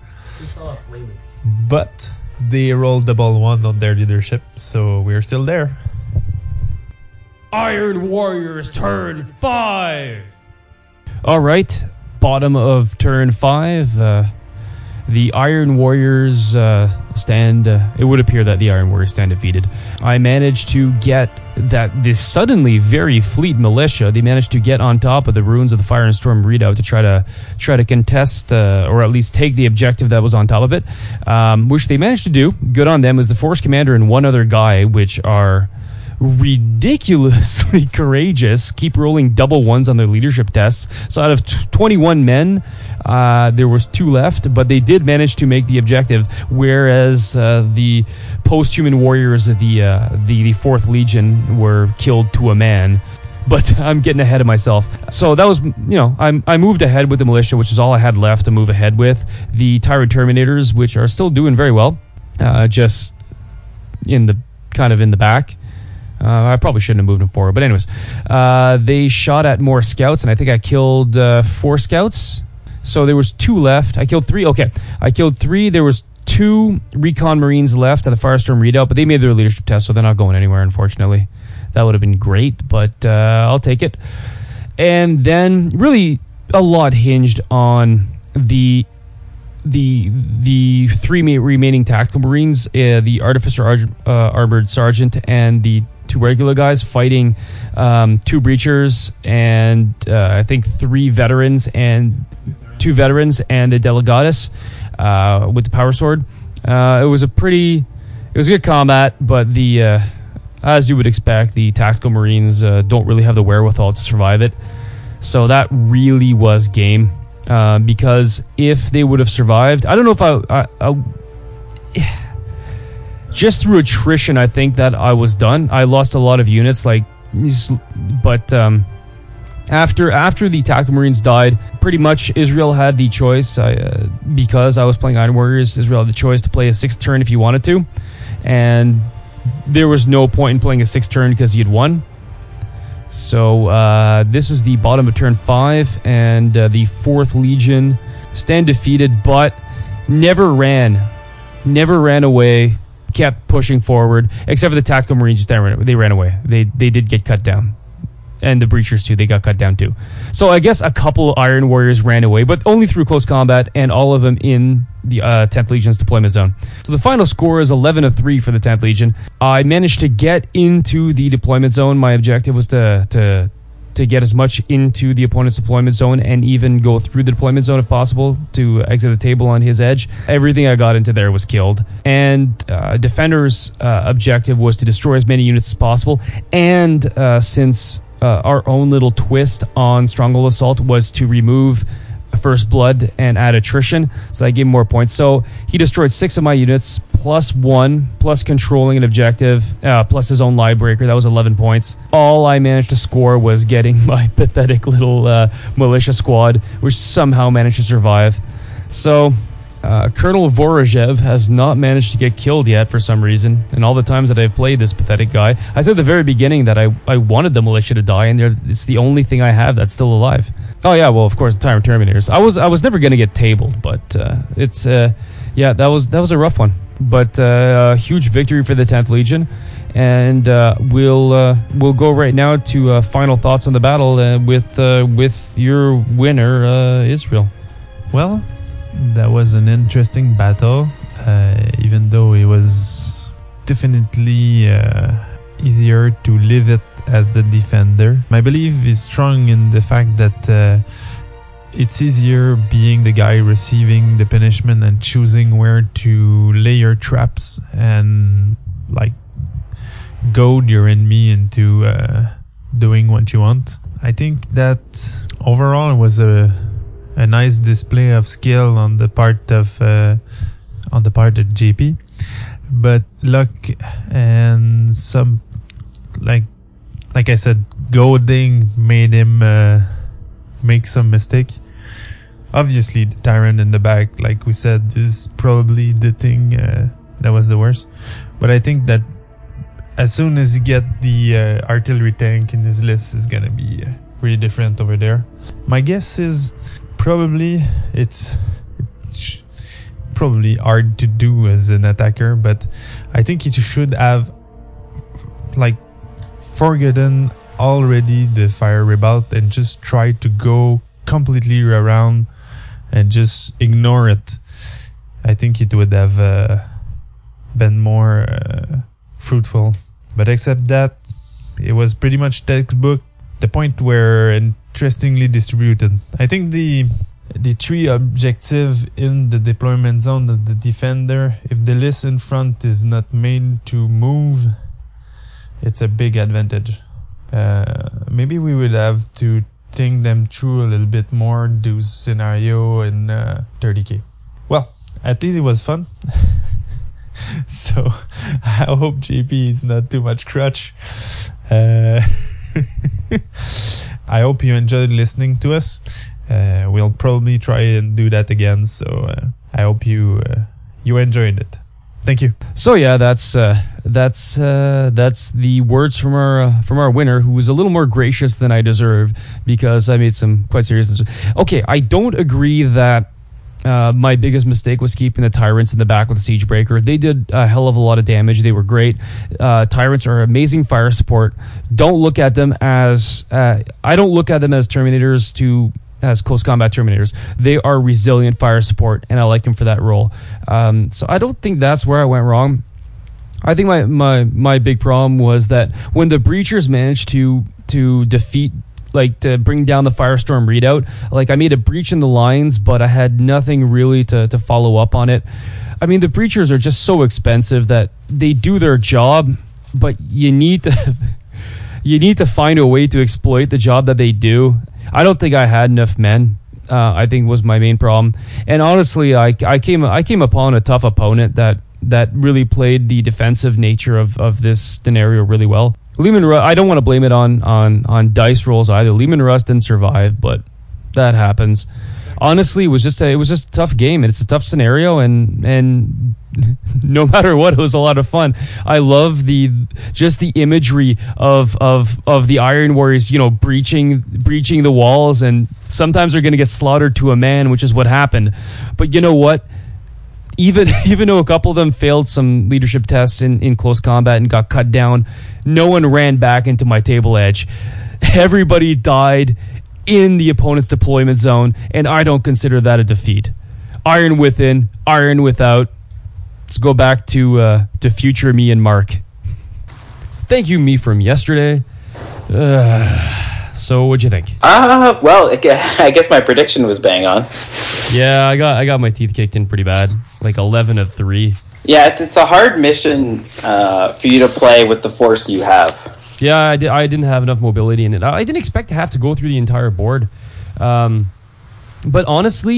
[SPEAKER 1] But they rolled double 1 on their leadership, so we're still there.
[SPEAKER 4] Iron Warriors turn 5.
[SPEAKER 2] All right, bottom of turn 5. The Iron Warriors stand. It would appear that the Iron Warriors stand defeated. I managed to get this suddenly very fleet militia. They managed to get on top of the ruins of the Fire and Storm Redoubt to try to contest or at least take the objective that was on top of it, which they managed to do. Good on them. It was the Force Commander and 1 other guy, which are ridiculously courageous, keep rolling double 1s on their leadership tests. So out of 21 men, there was 2 left, but they did manage to make the objective, whereas the post-human warriors of the 4th Legion were killed to a man. But I'm getting ahead of myself. So that was, I moved ahead with the militia, which is all I had left to move ahead with. The Tyrant Terminators, which are still doing very well, just in the back. I probably shouldn't have moved them forward. But anyways, they shot at more scouts, and I think I killed 4 scouts. So there was 2 left. I killed 3. Okay, I killed 3. There was 2 recon marines left at the Firestorm Redoubt, but they made their leadership test, so they're not going anywhere, unfortunately. That would have been great, but I'll take it. And then really a lot hinged on the 3 remaining tactical marines, the Artificer Armored Sergeant and the 2 regular guys fighting 2 breachers and I think 3 veterans and 2 veterans and a Delegatus with the power sword. It was a good combat, but as you would expect, the tactical marines don't really have the wherewithal to survive it. So that really was game. Because if they would have survived, I don't know if I just through attrition, I think that I was done. I lost a lot of units, but after the tactical marines died, pretty much Israel had the choice. Because I was playing Iron Warriors, Israel had the choice to play a 6th turn if he wanted to, and there was no point in playing a 6th turn because he had won. So this is the bottom of turn 5, and the 4th Legion stand defeated, but never ran away, kept pushing forward, except for the tactical Marines. They ran away. They did get cut down. And the Breachers too, they got cut down too. So I guess a couple Iron Warriors ran away, but only through close combat, and all of them in the 10th Legion's deployment zone. So the final score is 11 of 3 for the 10th Legion. I managed to get into the deployment zone. My objective was to get as much into the opponent's deployment zone and even go through the deployment zone if possible to exit the table on his edge. Everything I got into there was killed. And Defender's objective was to destroy as many units as possible. And since our own little twist on Stronghold Assault was to remove First Blood and add attrition, so that gave him more points. So he destroyed 6 of my units, plus 1, plus controlling an objective, plus his own lie breaker. That was 11 points. All I managed to score was getting my pathetic little militia squad, which somehow managed to survive. So Colonel Vorojev has not managed to get killed yet for some reason. And all the times that I've played this pathetic guy, I said at the very beginning that I wanted the militia to die, and it's the only thing I have that's still alive. Oh yeah, well of course the Tyrant Terminators. I was never gonna get tabled, but it's yeah, that was a rough one. But a huge victory for the 10th Legion, and we'll go right now to final thoughts on the battle with your winner, Israel.
[SPEAKER 1] Well, that was an interesting battle, even though it was definitely easier to live it as the defender. My belief is strong in the fact that it's easier being the guy receiving the punishment and choosing where to lay your traps and like goad your enemy into doing what you want. I think that overall it was a nice display of skill on the part of JP, but luck and some like I said, goading made him make some mistake. Obviously, the Tyrant in the back, like we said, is probably the thing that was the worst. But I think that as soon as you get the artillery tank in his list, is gonna be really different over there. My guess is probably it's probably hard to do as an attacker, but I think he should have like forgotten already the fire rebout and just try to go completely around and just ignore it. I think it would have been more fruitful. But except that, it was pretty much textbook. The point were interestingly distributed. I think the three objective in the deployment zone of the defender, if the list in front is not made to move, it's a big advantage. Maybe we would have to think them through a little bit more, do scenario in 30k. Well, at least it was fun. So I hope JP is not too much crutch. I hope you enjoyed listening to us. We'll probably try and do that again. So I hope you enjoyed it. Thank you.
[SPEAKER 2] So yeah, that's the words from our winner, who was a little more gracious than I deserve because I made some quite serious. Okay, I don't agree that my biggest mistake was keeping the Tyrants in the back with the Siegebreaker. They did a hell of a lot of damage. They were great. Tyrants are amazing fire support. Don't look at them as I don't look at them as Terminators as close combat Terminators. They are resilient fire support, and I like them for that role. So I don't think that's where I went wrong. I think my big problem was that when the Breachers managed to defeat, like to bring down the Firestorm readout, like I made a breach in the lines, but I had nothing really to follow up on it. I mean, the Breachers are just so expensive that they do their job, but you need to find a way to exploit the job that they do. I don't think I had enough men. I think was my main problem. And honestly, I came upon a tough opponent that really played the defensive nature of this scenario really well. Leman Russ, I don't want to blame it on dice rolls either. Leman Russ didn't survive, but that happens. honestly, it was just a tough game, and it's a tough scenario, and no matter what, it was a lot of fun. I love the imagery of the Iron Warriors, breaching the walls, and sometimes they're going to get slaughtered to a man, which is what happened. But you know what? Even though a couple of them failed some leadership tests in close combat and got cut down, no one ran back into my table edge. Everybody died in the opponent's deployment zone, and I don't consider that a defeat. Iron within, iron without. Let's go back to future me and Mark. Thank you, me from yesterday. So what'd you think?
[SPEAKER 3] Well, I guess my prediction was bang on.
[SPEAKER 2] Yeah, I got my teeth kicked in pretty bad, like 11 of 3.
[SPEAKER 3] Yeah, it's a hard mission for you to play with the force you have.
[SPEAKER 2] Yeah, I didn't have enough mobility in it. I didn't expect to have to go through the entire board. But honestly,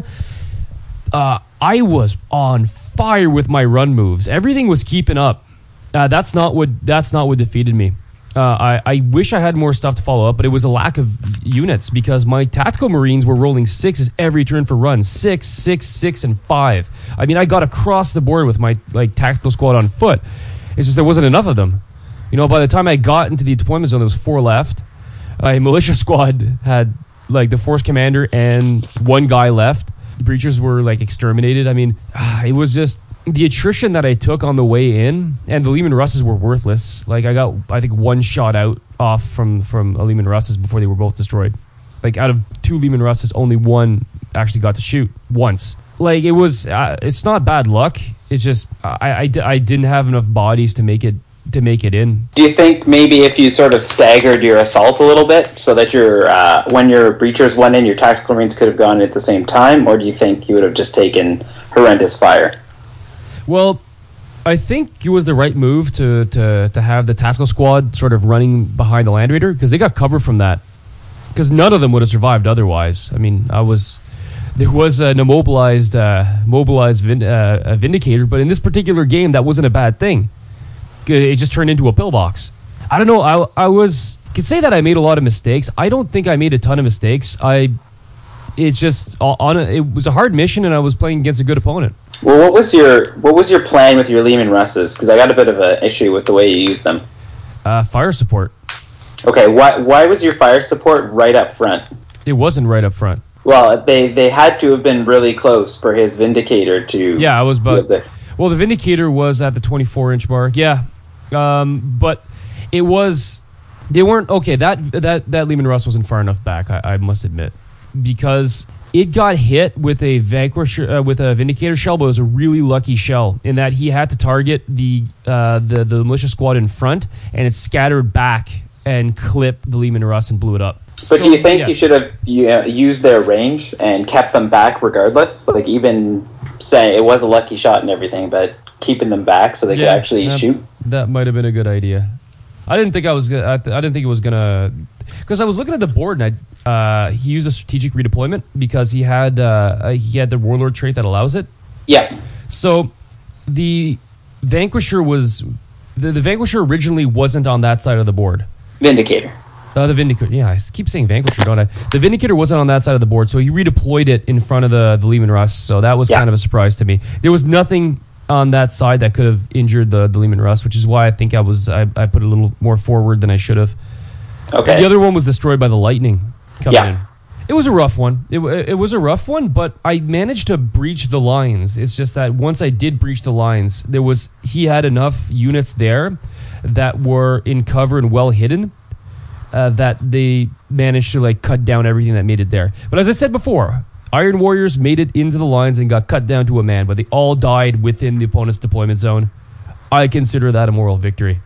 [SPEAKER 2] I was on fire with my run moves. Everything was keeping up. That's not what defeated me. I wish I had more stuff to follow up, but it was a lack of units because my tactical Marines were rolling 6s every turn for runs. 6, 6, 6, and 5. I mean, I got across the board with my tactical squad on foot. It's just there wasn't enough of them. By the time I got into the deployment zone, there was 4 left. My militia squad had the force commander and 1 guy left. The breachers were exterminated. I mean, it was just the attrition that I took on the way in, and the Lehman Russes were worthless. I got, I think, 1 shot off from a Lehman Russes before they were both destroyed. Out of 2 Lehman Russes, only 1 actually got to shoot once. It was, it's not bad luck. It's just I didn't have enough bodies to make it in. Do
[SPEAKER 3] you think maybe if you sort of staggered your assault a little bit so that when your breachers went in, your tactical Marines could have gone at the same time, or do you think you would have just taken horrendous fire?
[SPEAKER 2] Well, I think it was the right move to have the tactical squad sort of running behind the Land Raider because they got cover from that. Because none of them would have survived otherwise. I mean, there was an immobilized Vindicator, but in this particular game, that wasn't a bad thing. It just turned into a pillbox. I don't know. I could say that I made a lot of mistakes. I don't think I made a ton of mistakes. It was a hard mission, and I was playing against a good opponent.
[SPEAKER 3] Well, what was your plan with your Lehman Russes? Because I got a bit of an issue with the way you used them.
[SPEAKER 2] Fire support.
[SPEAKER 3] Okay, why was your fire support right up front?
[SPEAKER 2] It wasn't right up front.
[SPEAKER 3] Well, they had to have been really close for his Vindicator to...
[SPEAKER 2] Yeah, I was... Well, the Vindicator was at the 24-inch mark. Yeah. But it was... They weren't... Okay, that Lehman Russ wasn't far enough back, I must admit. Because it got hit with a Vanquisher, with a Vindicator shell, but it was a really lucky shell in that he had to target the militia squad in front, and it scattered back and clipped the Lehman Russ and blew it up.
[SPEAKER 3] So do you think you should have used their range and kept them back regardless? Even say it was a lucky shot and everything, but keeping them back so they could actually shoot? That
[SPEAKER 2] might have been a good idea. I didn't think it was gonna... Because I was looking at the board and he used a strategic redeployment because he had the Warlord trait that allows it.
[SPEAKER 3] Yeah.
[SPEAKER 2] So the Vanquisher was... The Vanquisher originally wasn't on that side of the board.
[SPEAKER 3] Vindicator.
[SPEAKER 2] The Vindicator. Yeah, I keep saying Vanquisher, don't I? The Vindicator wasn't on that side of the board, so he redeployed it in front of the Lehman Russ, so that was kind of a surprise to me. There was nothing on that side that could have injured the Lehman Russ, which is why I think I put a little more forward than I should have.
[SPEAKER 3] Okay.
[SPEAKER 2] The other one was destroyed by the lightning coming in. It was a rough one. It was a rough one, but I managed to breach the lines. It's just that once I did breach the lines, he had enough units there that were in cover and well hidden that they managed to cut down everything that made it there. But as I said before, Iron Warriors made it into the lines and got cut down to a man, but they all died within the opponent's deployment zone. I consider that a moral victory.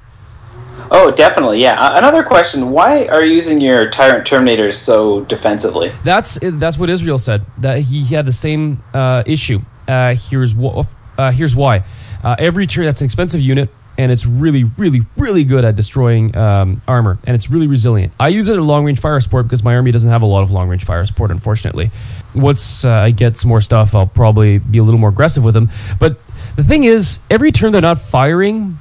[SPEAKER 3] Oh, definitely, yeah. Another question, why are you using your Tyrant Terminators so defensively?
[SPEAKER 2] That's what Israel said, that he had the same issue. Here's why. Every turn, that's an expensive unit, and it's really, really, really good at destroying armor, and it's really resilient. I use it at long-range fire support because my army doesn't have a lot of long-range fire support, unfortunately. Once I get some more stuff, I'll probably be a little more aggressive with them. But the thing is, every turn they're not firing,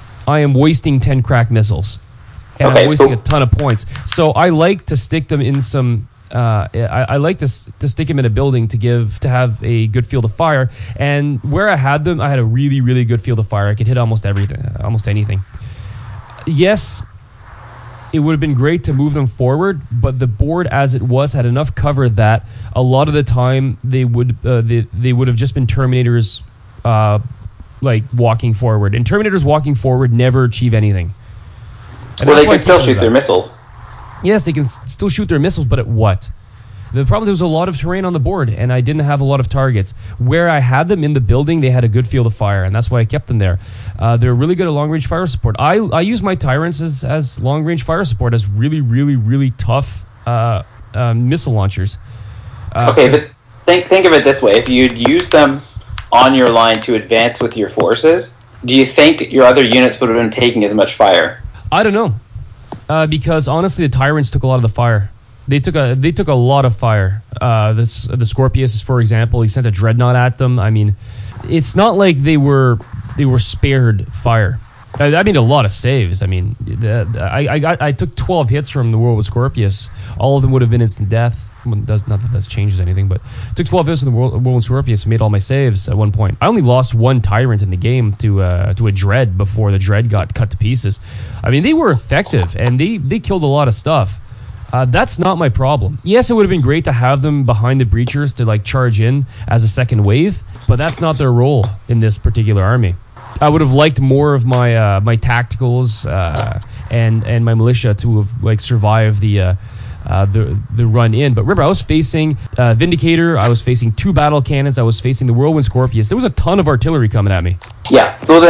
[SPEAKER 2] I am wasting 10 crack missiles. And I'm wasting a ton of points. So I like to stick them in some I like to stick them in a building to have a good field of fire. And where I had them, I had a really, really good field of fire. I could hit almost everything, almost anything. Yes, it would have been great to move them forward, but the board as it was had enough cover that a lot of the time they would have just been Terminators like walking forward. And Terminators walking forward never achieve anything. And
[SPEAKER 3] well,
[SPEAKER 2] that's
[SPEAKER 3] they
[SPEAKER 2] why
[SPEAKER 3] can still
[SPEAKER 2] people
[SPEAKER 3] shoot
[SPEAKER 2] do
[SPEAKER 3] their
[SPEAKER 2] that.
[SPEAKER 3] missiles.
[SPEAKER 2] Yes, they can still shoot their missiles, but at what? The problem, there was a lot of terrain on the board, and I didn't have a lot of targets. Where I had them in the building, they had a good field of fire, and that's why I kept them there. They're really good at long-range fire support. I use my Tyrants as long-range fire support, as really, really, really tough missile launchers.
[SPEAKER 3] Okay, but think of it this way. If you'd use them on your line to advance with your forces, do you think your other units would have been taking as much fire?
[SPEAKER 2] I don't know, because honestly, the Tyrants took a lot of the fire. They took a lot of fire. The Scorpius, for example, he sent a dreadnought at them. I mean, it's not like they were spared fire. I made a lot of saves. I mean, I took 12 hits from the Whirlwind Scorpius. All of them would have been instant death. Not that that changes anything, but took 12 hits from the Whirlwind Scorpius and made all my saves at one point. I only lost one Tyrant in the game to a Dread before the Dread got cut to pieces. I mean, they were effective, and they killed a lot of stuff. That's not my problem. Yes, it would have been great to have them behind the breachers to like charge in as a second wave, but that's not their role in this particular army. I would have liked more of my my tacticals and my militia to have like survived the run in. But remember, I was facing Vindicator, I was facing 2 battle cannons, I was facing the Whirlwind Scorpius. There was a ton of artillery coming at me.
[SPEAKER 3] Yeah, well,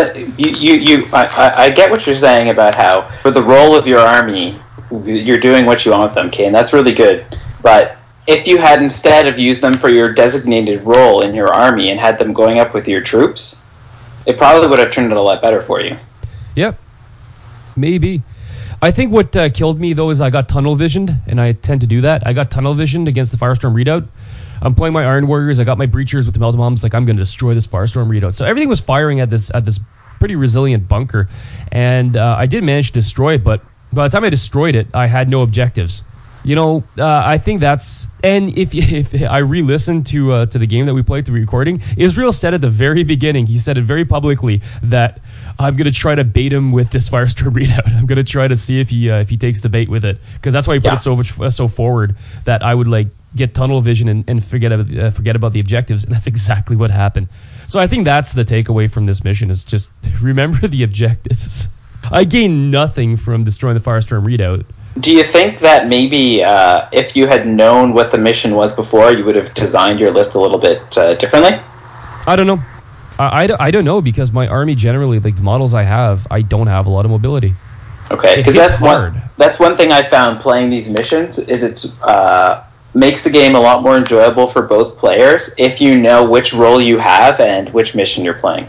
[SPEAKER 3] I get what you're saying about how for the role of your army, you're doing what you want with them, okay, and that's really good. But if you had instead of used them for your designated role in your army and had them going up with your troops, it probably would have turned out a lot better for you.
[SPEAKER 2] Yep, maybe. I think what killed me, though, is I got tunnel visioned, and I tend to do that. I got tunnel visioned against the Firestorm Redoubt. I'm playing my Iron Warriors. I got my Breachers with the Melta Bombs. Like, I'm going to destroy this Firestorm Redoubt. So everything was firing at this pretty resilient bunker, and I did manage to destroy it, but by the time I destroyed it, I had no objectives. You know, I think that's... And if I re-listened to the game that we played, the recording, Israel said at the very beginning, he said it very publicly, that I'm going to try to bait him with this Firestorm Redoubt. I'm going to try to see if he takes the bait with it. Because that's why he put it so forward, that I would like get tunnel vision and forget about the objectives. And that's exactly what happened. So I think that's the takeaway from this mission, is just remember the objectives. I gained nothing from destroying the Firestorm Redoubt.
[SPEAKER 3] Do you think that maybe if you had known what the mission was before, you would have designed your list a little bit differently?
[SPEAKER 2] I don't know. I don't know, because my army generally, like the models I have, I don't have a lot of mobility.
[SPEAKER 3] Okay, because
[SPEAKER 2] hard.
[SPEAKER 3] That's one thing I found playing these missions, is it's makes the game a lot more enjoyable for both players if you know which role you have and which mission you're playing.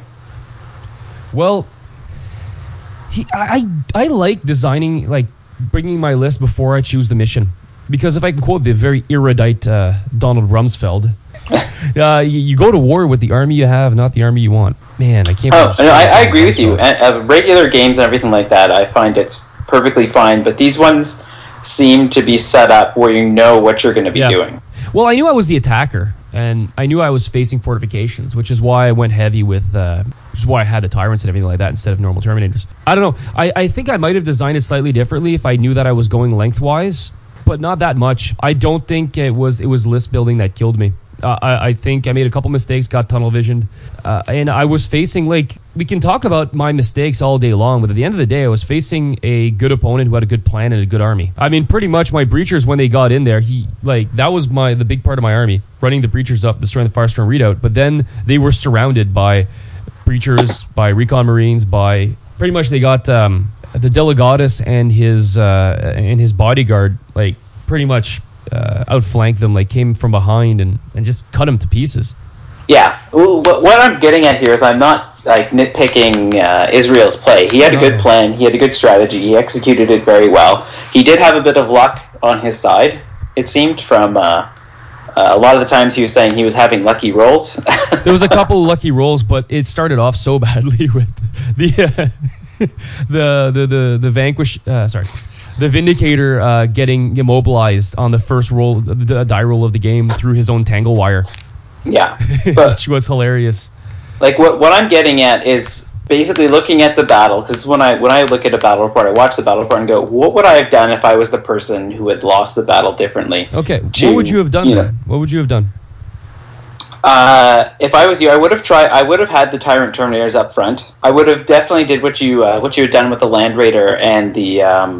[SPEAKER 2] Well, I like designing, like bringing my list before I choose the mission, because if I can quote the very erudite Donald Rumsfeld, you go to war with the army you have, not the army you want. Man, I can't.
[SPEAKER 3] I agree with you. Regular games and everything like that, I find it's perfectly fine, but these ones seem to be set up where you know what you're going to be doing.
[SPEAKER 2] Well, I knew I was the attacker, and I knew I was facing fortifications, which is why I went heavy with, which is why I had the Tyrants and everything like that instead of normal Terminators. I don't know. I think I might have designed it slightly differently if I knew that I was going lengthwise, but not that much. I don't think it was list building that killed me. I think I made a couple mistakes, got tunnel visioned, and I was facing, like, we can talk about my mistakes all day long, but at the end of the day, I was facing a good opponent who had a good plan and a good army. I mean, pretty much my Breachers, when they got in there, that was the big part of my army, running the Breachers up, destroying the Firestorm Redoubt, but then they were surrounded by Breachers, by Recon Marines, by pretty much they got the Delegatus and his bodyguard, like, pretty much outflanked them, like came from behind and just cut them to pieces. Yeah,
[SPEAKER 3] what I'm getting at here is I'm not like nitpicking Israel's play. He had a good plan, he had a good strategy, he executed it very well. He did have a bit of luck on his side, it seemed, from a lot of the times he was saying he was having lucky rolls.
[SPEAKER 2] There was a couple of lucky rolls, but it started off so badly with the Vanquish. the Vindicator getting immobilized on the first roll, the die roll of the game through his own tangle wire.
[SPEAKER 3] Yeah, but
[SPEAKER 2] Which was hilarious.
[SPEAKER 3] like what I'm getting at is basically looking at the battle, because when I look at a battle report, I watch the battle report and go, what would I have done if I was the person who had lost the battle differently?
[SPEAKER 2] Okay, what would you have done then? What would you have done?
[SPEAKER 3] If I was you, I would have had the Tyrant Terminators up front. I would have definitely did what you had done with the Land Raider and the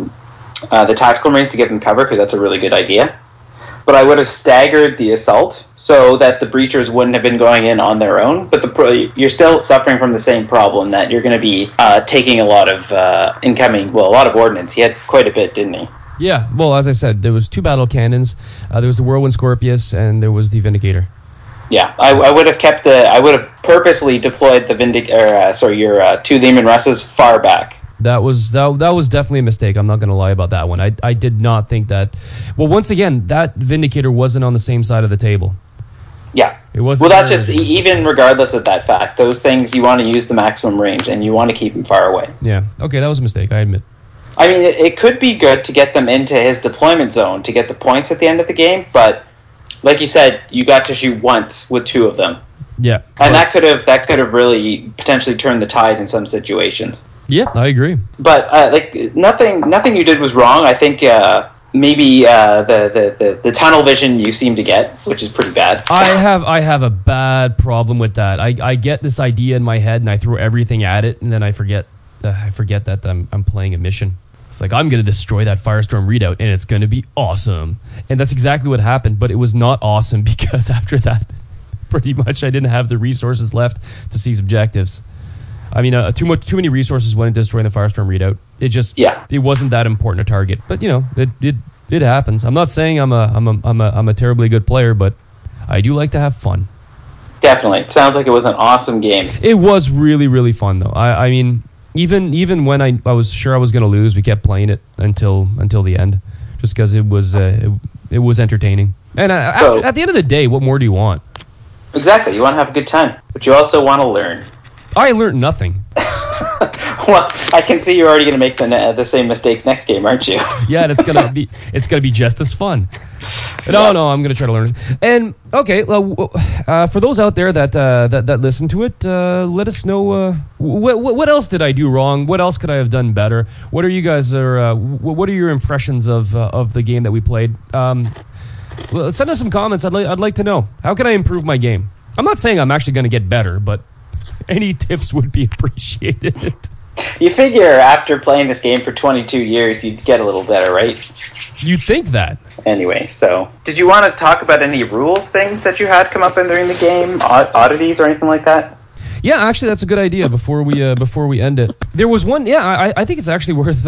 [SPEAKER 3] Tactical Marines to give them cover, because that's a really good idea. But I would have staggered the assault so that the breachers wouldn't have been going in on their own. But you're still suffering from the same problem, that you're going to be taking a lot of a lot of ordnance. He had quite a bit, didn't he?
[SPEAKER 2] Yeah, well, as I said, there was 2 battle cannons. There was the Whirlwind Scorpius, and there was the Vindicator.
[SPEAKER 3] Yeah, I would have I would have purposely deployed the your 2 Lehman Russes far back.
[SPEAKER 2] That was definitely a mistake. I'm not going to lie about that one. I did not think that. Well, once again, that Vindicator wasn't on the same side of the table.
[SPEAKER 3] Yeah.
[SPEAKER 2] It wasn't.
[SPEAKER 3] Well, that's just, even regardless of that fact, those things, you want to use the maximum range, and you want to keep them far away.
[SPEAKER 2] Yeah. Okay, that was a mistake, I admit.
[SPEAKER 3] I mean, it could be good to get them into his deployment zone to get the points at the end of the game, but like you said, you got to shoot once with 2 of them.
[SPEAKER 2] Yeah.
[SPEAKER 3] And that could have really potentially turned the tide in some situations.
[SPEAKER 2] Yeah, I agree.
[SPEAKER 3] But nothing you did was wrong. I think maybe the tunnel vision you seem to get, which is pretty bad.
[SPEAKER 2] I have a bad problem with that. I get this idea in my head and I throw everything at it, and then I forget that I'm playing a mission. It's like, I'm going to destroy that Firestorm readout and it's going to be awesome. And that's exactly what happened, but it was not awesome because after that, pretty much I didn't have the resources left to seize objectives. I mean, too many resources went into destroying the Firestorm readout. It wasn't that important a target. But it happens. I'm not saying I'm a terribly good player, but I do like to have fun.
[SPEAKER 3] Definitely, sounds like it was an awesome game.
[SPEAKER 2] It was really, really fun though. I mean, even when I was sure I was going to lose, we kept playing it until the end, just because it was entertaining. And at the end of the day, what more do you want?
[SPEAKER 3] Exactly, you want to have a good time, but you also want to learn. I
[SPEAKER 2] learned nothing.
[SPEAKER 3] Well, I can see you're already going to make the same mistakes next game, aren't you?
[SPEAKER 2] Yeah, and it's gonna be just as fun. No, I'm gonna try to learn. And okay, for those out there that listen to it, let us know what else did I do wrong? What else could I have done better? What are you guys what are your impressions of the game that we played? Send us some comments. I'd like to know, how can I improve my game? I'm not saying I'm actually going to get better, but any tips would be appreciated.
[SPEAKER 3] You figure after playing this game for 22 years, you'd get a little better, right?
[SPEAKER 2] You'd think that.
[SPEAKER 3] Anyway, so did you want to talk about any rules things that you had come up in during the game, oddities or anything like that?
[SPEAKER 2] Yeah, actually, that's a good idea. Before we end it, there was one. Yeah, I think it's actually worth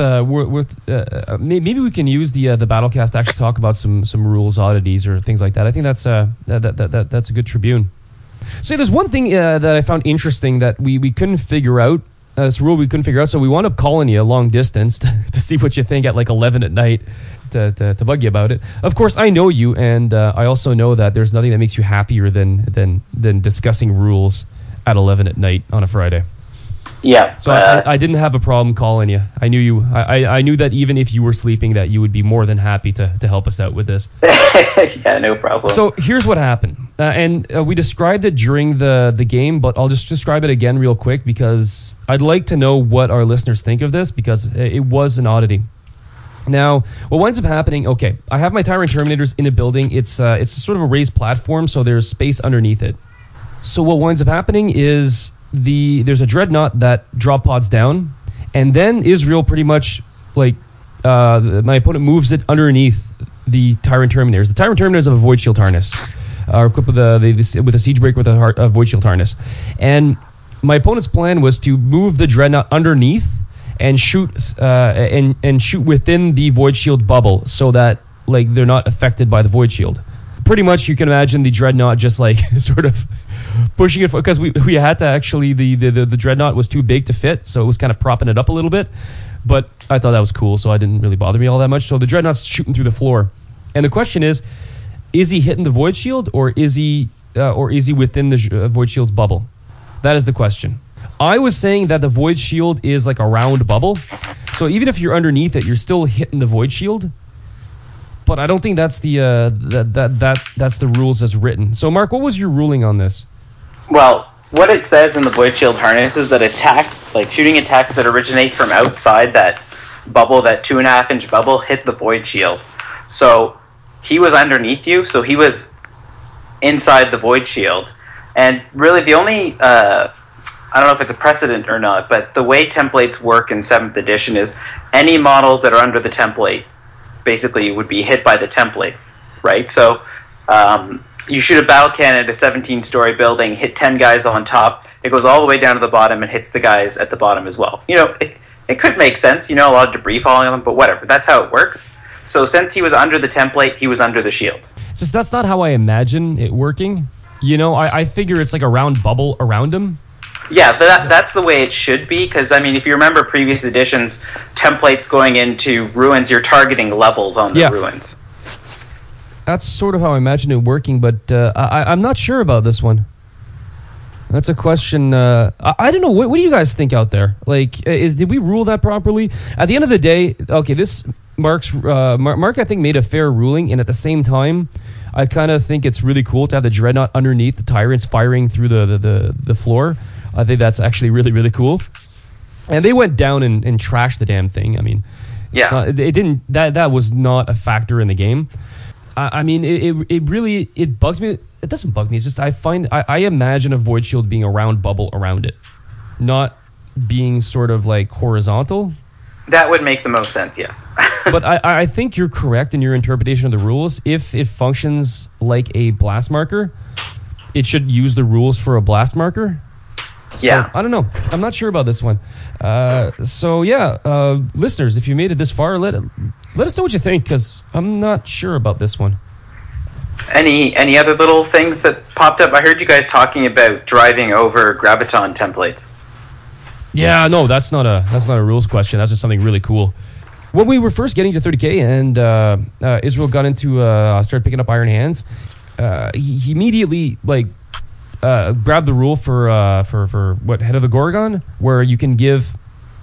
[SPEAKER 2] maybe we can use the Battlecast to actually talk about some rules oddities or things like that. I think that's a good tribune. So there's one thing that I found interesting that we couldn't figure out. This rule we couldn't figure out, so we wound up calling you a long distance to see what you think at like 11 at night to bug you about it. Of course, I know you, and I also know that there's nothing that makes you happier than discussing rules at 11 at night on a Friday.
[SPEAKER 3] Yeah.
[SPEAKER 2] So I didn't have a problem calling you. I knew you. I knew that even if you were sleeping, that you would be more than happy to help us out with this.
[SPEAKER 3] Yeah, no problem.
[SPEAKER 2] So here's what happened. And we described it during the game, but I'll just describe it again real quick because I'd like to know what our listeners think of this because it was an oddity. Now, what winds up happening, okay, I have my Tyrant Terminators in a building. It's sort of a raised platform, so there's space underneath it. So what winds up happening is there's a Dreadnought that drop pods down, and then Israel pretty much, like, my opponent moves it underneath the Tyrant Terminators. The Tyrant Terminators have a Void Shield harness, are equipped with a Siege Breaker with a Void Shield harness. And my opponent's plan was to move the Dreadnought underneath and shoot and shoot within the Void Shield bubble so that like they're not affected by the Void Shield. Pretty much, you can imagine the Dreadnought just like sort of pushing it because we had to actually the Dreadnought was too big to fit, so it was kind of propping it up a little bit. But I thought that was cool, so I didn't really bother me all that much. So the Dreadnought's shooting through the floor, and the question is he hitting the Void Shield or is he within the Void Shield's bubble? That is the question. I was saying that the void shield is like a round bubble. So even if you're underneath it, you're still hitting the void shield. But I don't think that's the that's the rules as written. So Mark, what was your ruling on this?
[SPEAKER 3] Well, what it says in the void shield harness is that attacks, like shooting attacks that originate from outside that bubble, that 2.5-inch bubble, hit the void shield. So he was underneath you, so he was inside the void shield. And really the only, I don't know if it's a precedent or not, but the way templates work in 7th edition is any models that are under the template basically would be hit by the template, right? So you shoot a battle cannon at a 17-story building, hit 10 guys on top, it goes all the way down to the bottom and hits the guys at the bottom as well. You know, it could make sense, you know, a lot of debris falling on them, but whatever. That's how it works. So since he was under the template, he was under the shield.
[SPEAKER 2] Just that's not how I imagine it working. You know, I figure it's like a round bubble around him.
[SPEAKER 3] Yeah, but that's the way it should be, because, I mean, if you remember previous editions, templates going into ruins, you're targeting levels on the ruins.
[SPEAKER 2] That's sort of how I imagine it working, but I'm not sure about this one. That's a question. I don't know. What do you guys think out there? Like, did we rule that properly? At the end of the day, okay, this Mark, I think, made a fair ruling, and at the same time, I kind of think it's really cool to have the Dreadnought underneath the Tyrants firing through the floor. I think that's actually really, really cool. And they went down and trashed the damn thing. I mean, it didn't. That was not a factor in the game. I mean, it really bugs me. It doesn't bug me. It's just I imagine a void shield being a round bubble around it, not being sort of like horizontal.
[SPEAKER 3] That would make the most sense, yes.
[SPEAKER 2] But I think you're correct in your interpretation of the rules. If it functions like a blast marker, it should use the rules for a blast marker. So,
[SPEAKER 3] yeah.
[SPEAKER 2] I don't know. I'm not sure about this one. Listeners, if you made it this far, let us know what you think, because I'm not sure about this one.
[SPEAKER 3] Any other little things that popped up? I heard you guys talking about driving over Graviton templates.
[SPEAKER 2] Yeah, no, that's not a rules question. That's just something really cool. When we were first getting to 30K and Israel got into started picking up Iron Hands, he immediately grabbed the rule for what, Head of the Gorgon, where you can give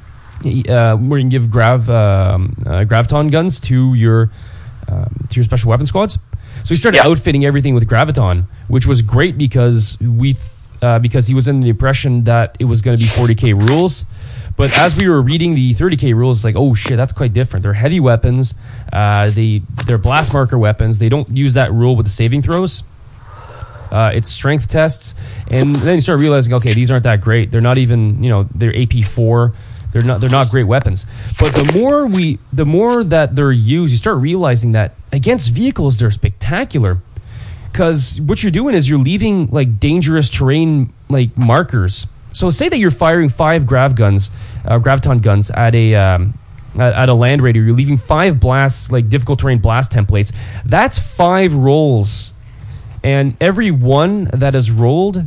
[SPEAKER 2] graviton guns to your special weapon squads. So he started outfitting everything with graviton, which was great because he was in the impression that it was going to be 40K rules. But as we were reading the 30K rules, it's like, oh shit, that's quite different. They're heavy weapons. They're blast marker weapons. They don't use that rule with the saving throws. It's strength tests. And then you start realizing, okay, these aren't that great. They're not even, they're AP4. They're not great weapons. But the more that they're used, you start realizing that against vehicles, they're spectacular. Because what you're doing is you're leaving like dangerous terrain like markers. So say that you're firing 5 graviton guns at a land raider. You're leaving 5 blasts, like difficult terrain blast templates. That's 5 rolls, and every one that is rolled,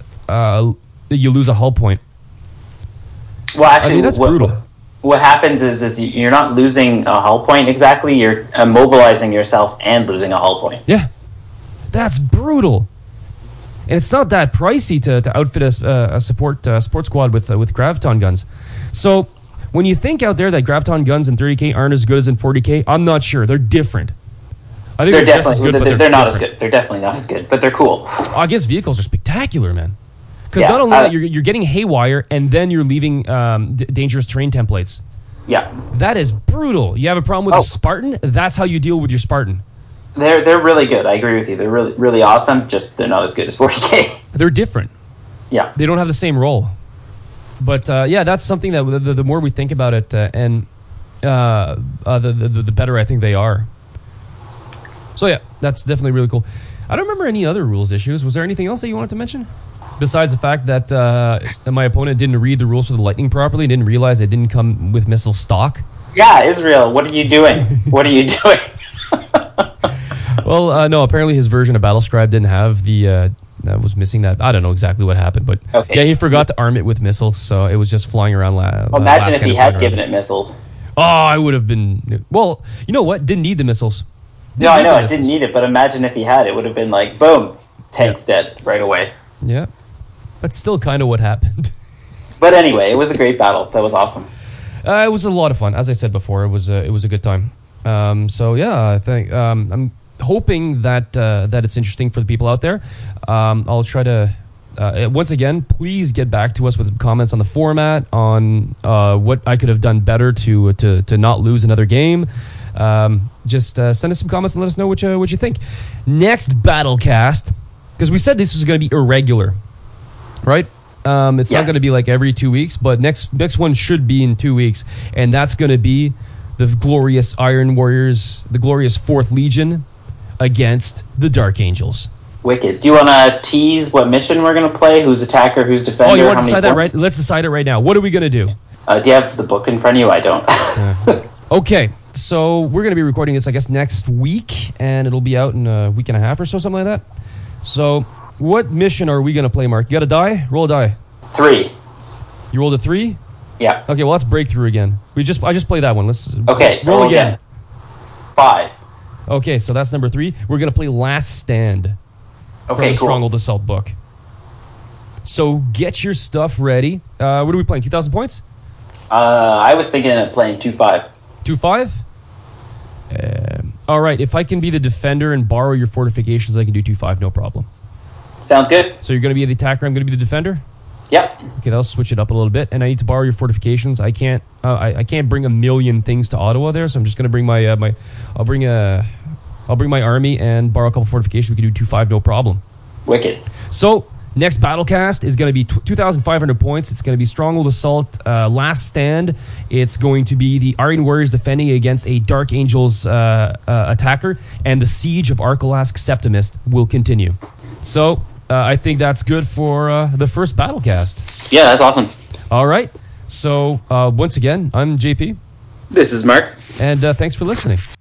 [SPEAKER 2] you lose a hull point.
[SPEAKER 3] Well, actually,
[SPEAKER 2] that's brutal.
[SPEAKER 3] What happens is you're not losing a hull point exactly. You're immobilizing yourself and losing a hull point.
[SPEAKER 2] Yeah, that's brutal. And it's not that pricey to outfit a support squad with graviton guns. So when you think out there that graviton guns in 30K aren't as good as in 40K, I'm not sure. They're different. I think they're just as good, but
[SPEAKER 3] they're not as good. They're definitely not as good, but they're cool.
[SPEAKER 2] Against vehicles, are spectacular, man. Because not only that, you're getting haywire, and then you're leaving dangerous terrain templates.
[SPEAKER 3] Yeah.
[SPEAKER 2] That is brutal. You have a problem with a Spartan? That's how you deal with your Spartan.
[SPEAKER 3] They're really good. I agree with you. They're really, really awesome. Just they're not as good as 40K.
[SPEAKER 2] They're different.
[SPEAKER 3] Yeah.
[SPEAKER 2] They don't have the same role. But that's something that the more we think about it, the better I think they are. So yeah, that's definitely really cool. I don't remember any other rules issues. Was there anything else that you wanted to mention? Besides the fact that my opponent didn't read the rules for the Lightning properly and didn't realize it didn't come with missile stock.
[SPEAKER 3] Yeah, Israel, what are you doing? What are you doing?
[SPEAKER 2] Well, no, apparently his version of Battlescribe didn't have the... was missing that. I don't know exactly what happened, but yeah, he forgot to arm it with missiles, so it was just flying around.
[SPEAKER 3] Imagine if he had given it missiles.
[SPEAKER 2] Oh, I would have been... Well, you know what? Didn't need the missiles.
[SPEAKER 3] No, I know, I didn't need it, but imagine if he had, it would have been like, boom, tank's dead right away.
[SPEAKER 2] Yeah. That's still kind of what happened.
[SPEAKER 3] But anyway, it was a great battle. That was awesome.
[SPEAKER 2] It was a lot of fun. As I said before, it was a good time. So yeah, I think I'm hoping that it's interesting for the people out there. I'll try to once again, please get back to us with comments on the format, on what I could have done better to not lose another game. Just send us some comments and let us know what you think. Next Battlecast, because we said this was going to be irregular, right? It's not going to be like every 2 weeks, but next one should be in 2 weeks, and that's going to be the glorious Iron Warriors, the glorious 4th Legion, against the Dark Angels.
[SPEAKER 3] Wicked. Do you want to tease what mission we're going to play? Who's attacker? Who's defender?
[SPEAKER 2] Oh, you want to decide that right? Let's decide it right now. What are we going to do?
[SPEAKER 3] Do you have the book in front of you? I don't.
[SPEAKER 2] Okay, so we're going to be recording this, I guess, next week, and it'll be out in a week and a half or so, something like that. So, what mission are we going to play, Mark? You got a die? Roll a die.
[SPEAKER 3] 3.
[SPEAKER 2] You rolled a 3?
[SPEAKER 3] Yeah.
[SPEAKER 2] Okay, well, let's break through again. I just played that one. Let's
[SPEAKER 3] roll again. 5.
[SPEAKER 2] Okay, so that's number 3. We're going to play Last Stand from the Stronghold Assault book. So get your stuff ready. What are we playing, 2,000 points?
[SPEAKER 3] I was thinking of playing 2-5.
[SPEAKER 2] 2-5? All right, if I can be the defender and borrow your fortifications, I can do 2-5, no problem.
[SPEAKER 3] Sounds good.
[SPEAKER 2] So you're going to be the attacker, I'm going to be the defender?
[SPEAKER 3] Yep.
[SPEAKER 2] Okay, that'll switch it up a little bit, and I need to borrow your fortifications. I can't bring a million things to Ottawa there, so I'm just going to bring my I'll bring my army and borrow a couple fortifications. We can do 2-5, no problem.
[SPEAKER 3] Wicked.
[SPEAKER 2] So next Battlecast is going to be 2,500 points. It's going to be Stronghold Assault, Last Stand. It's going to be the Iron Warriors defending against a Dark Angels attacker, and the Siege of Archelask Septimist will continue. So I think that's good for the first Battlecast.
[SPEAKER 3] Yeah, that's awesome.
[SPEAKER 2] All right. So once again, I'm JP.
[SPEAKER 3] This is Mark.
[SPEAKER 2] And thanks for listening.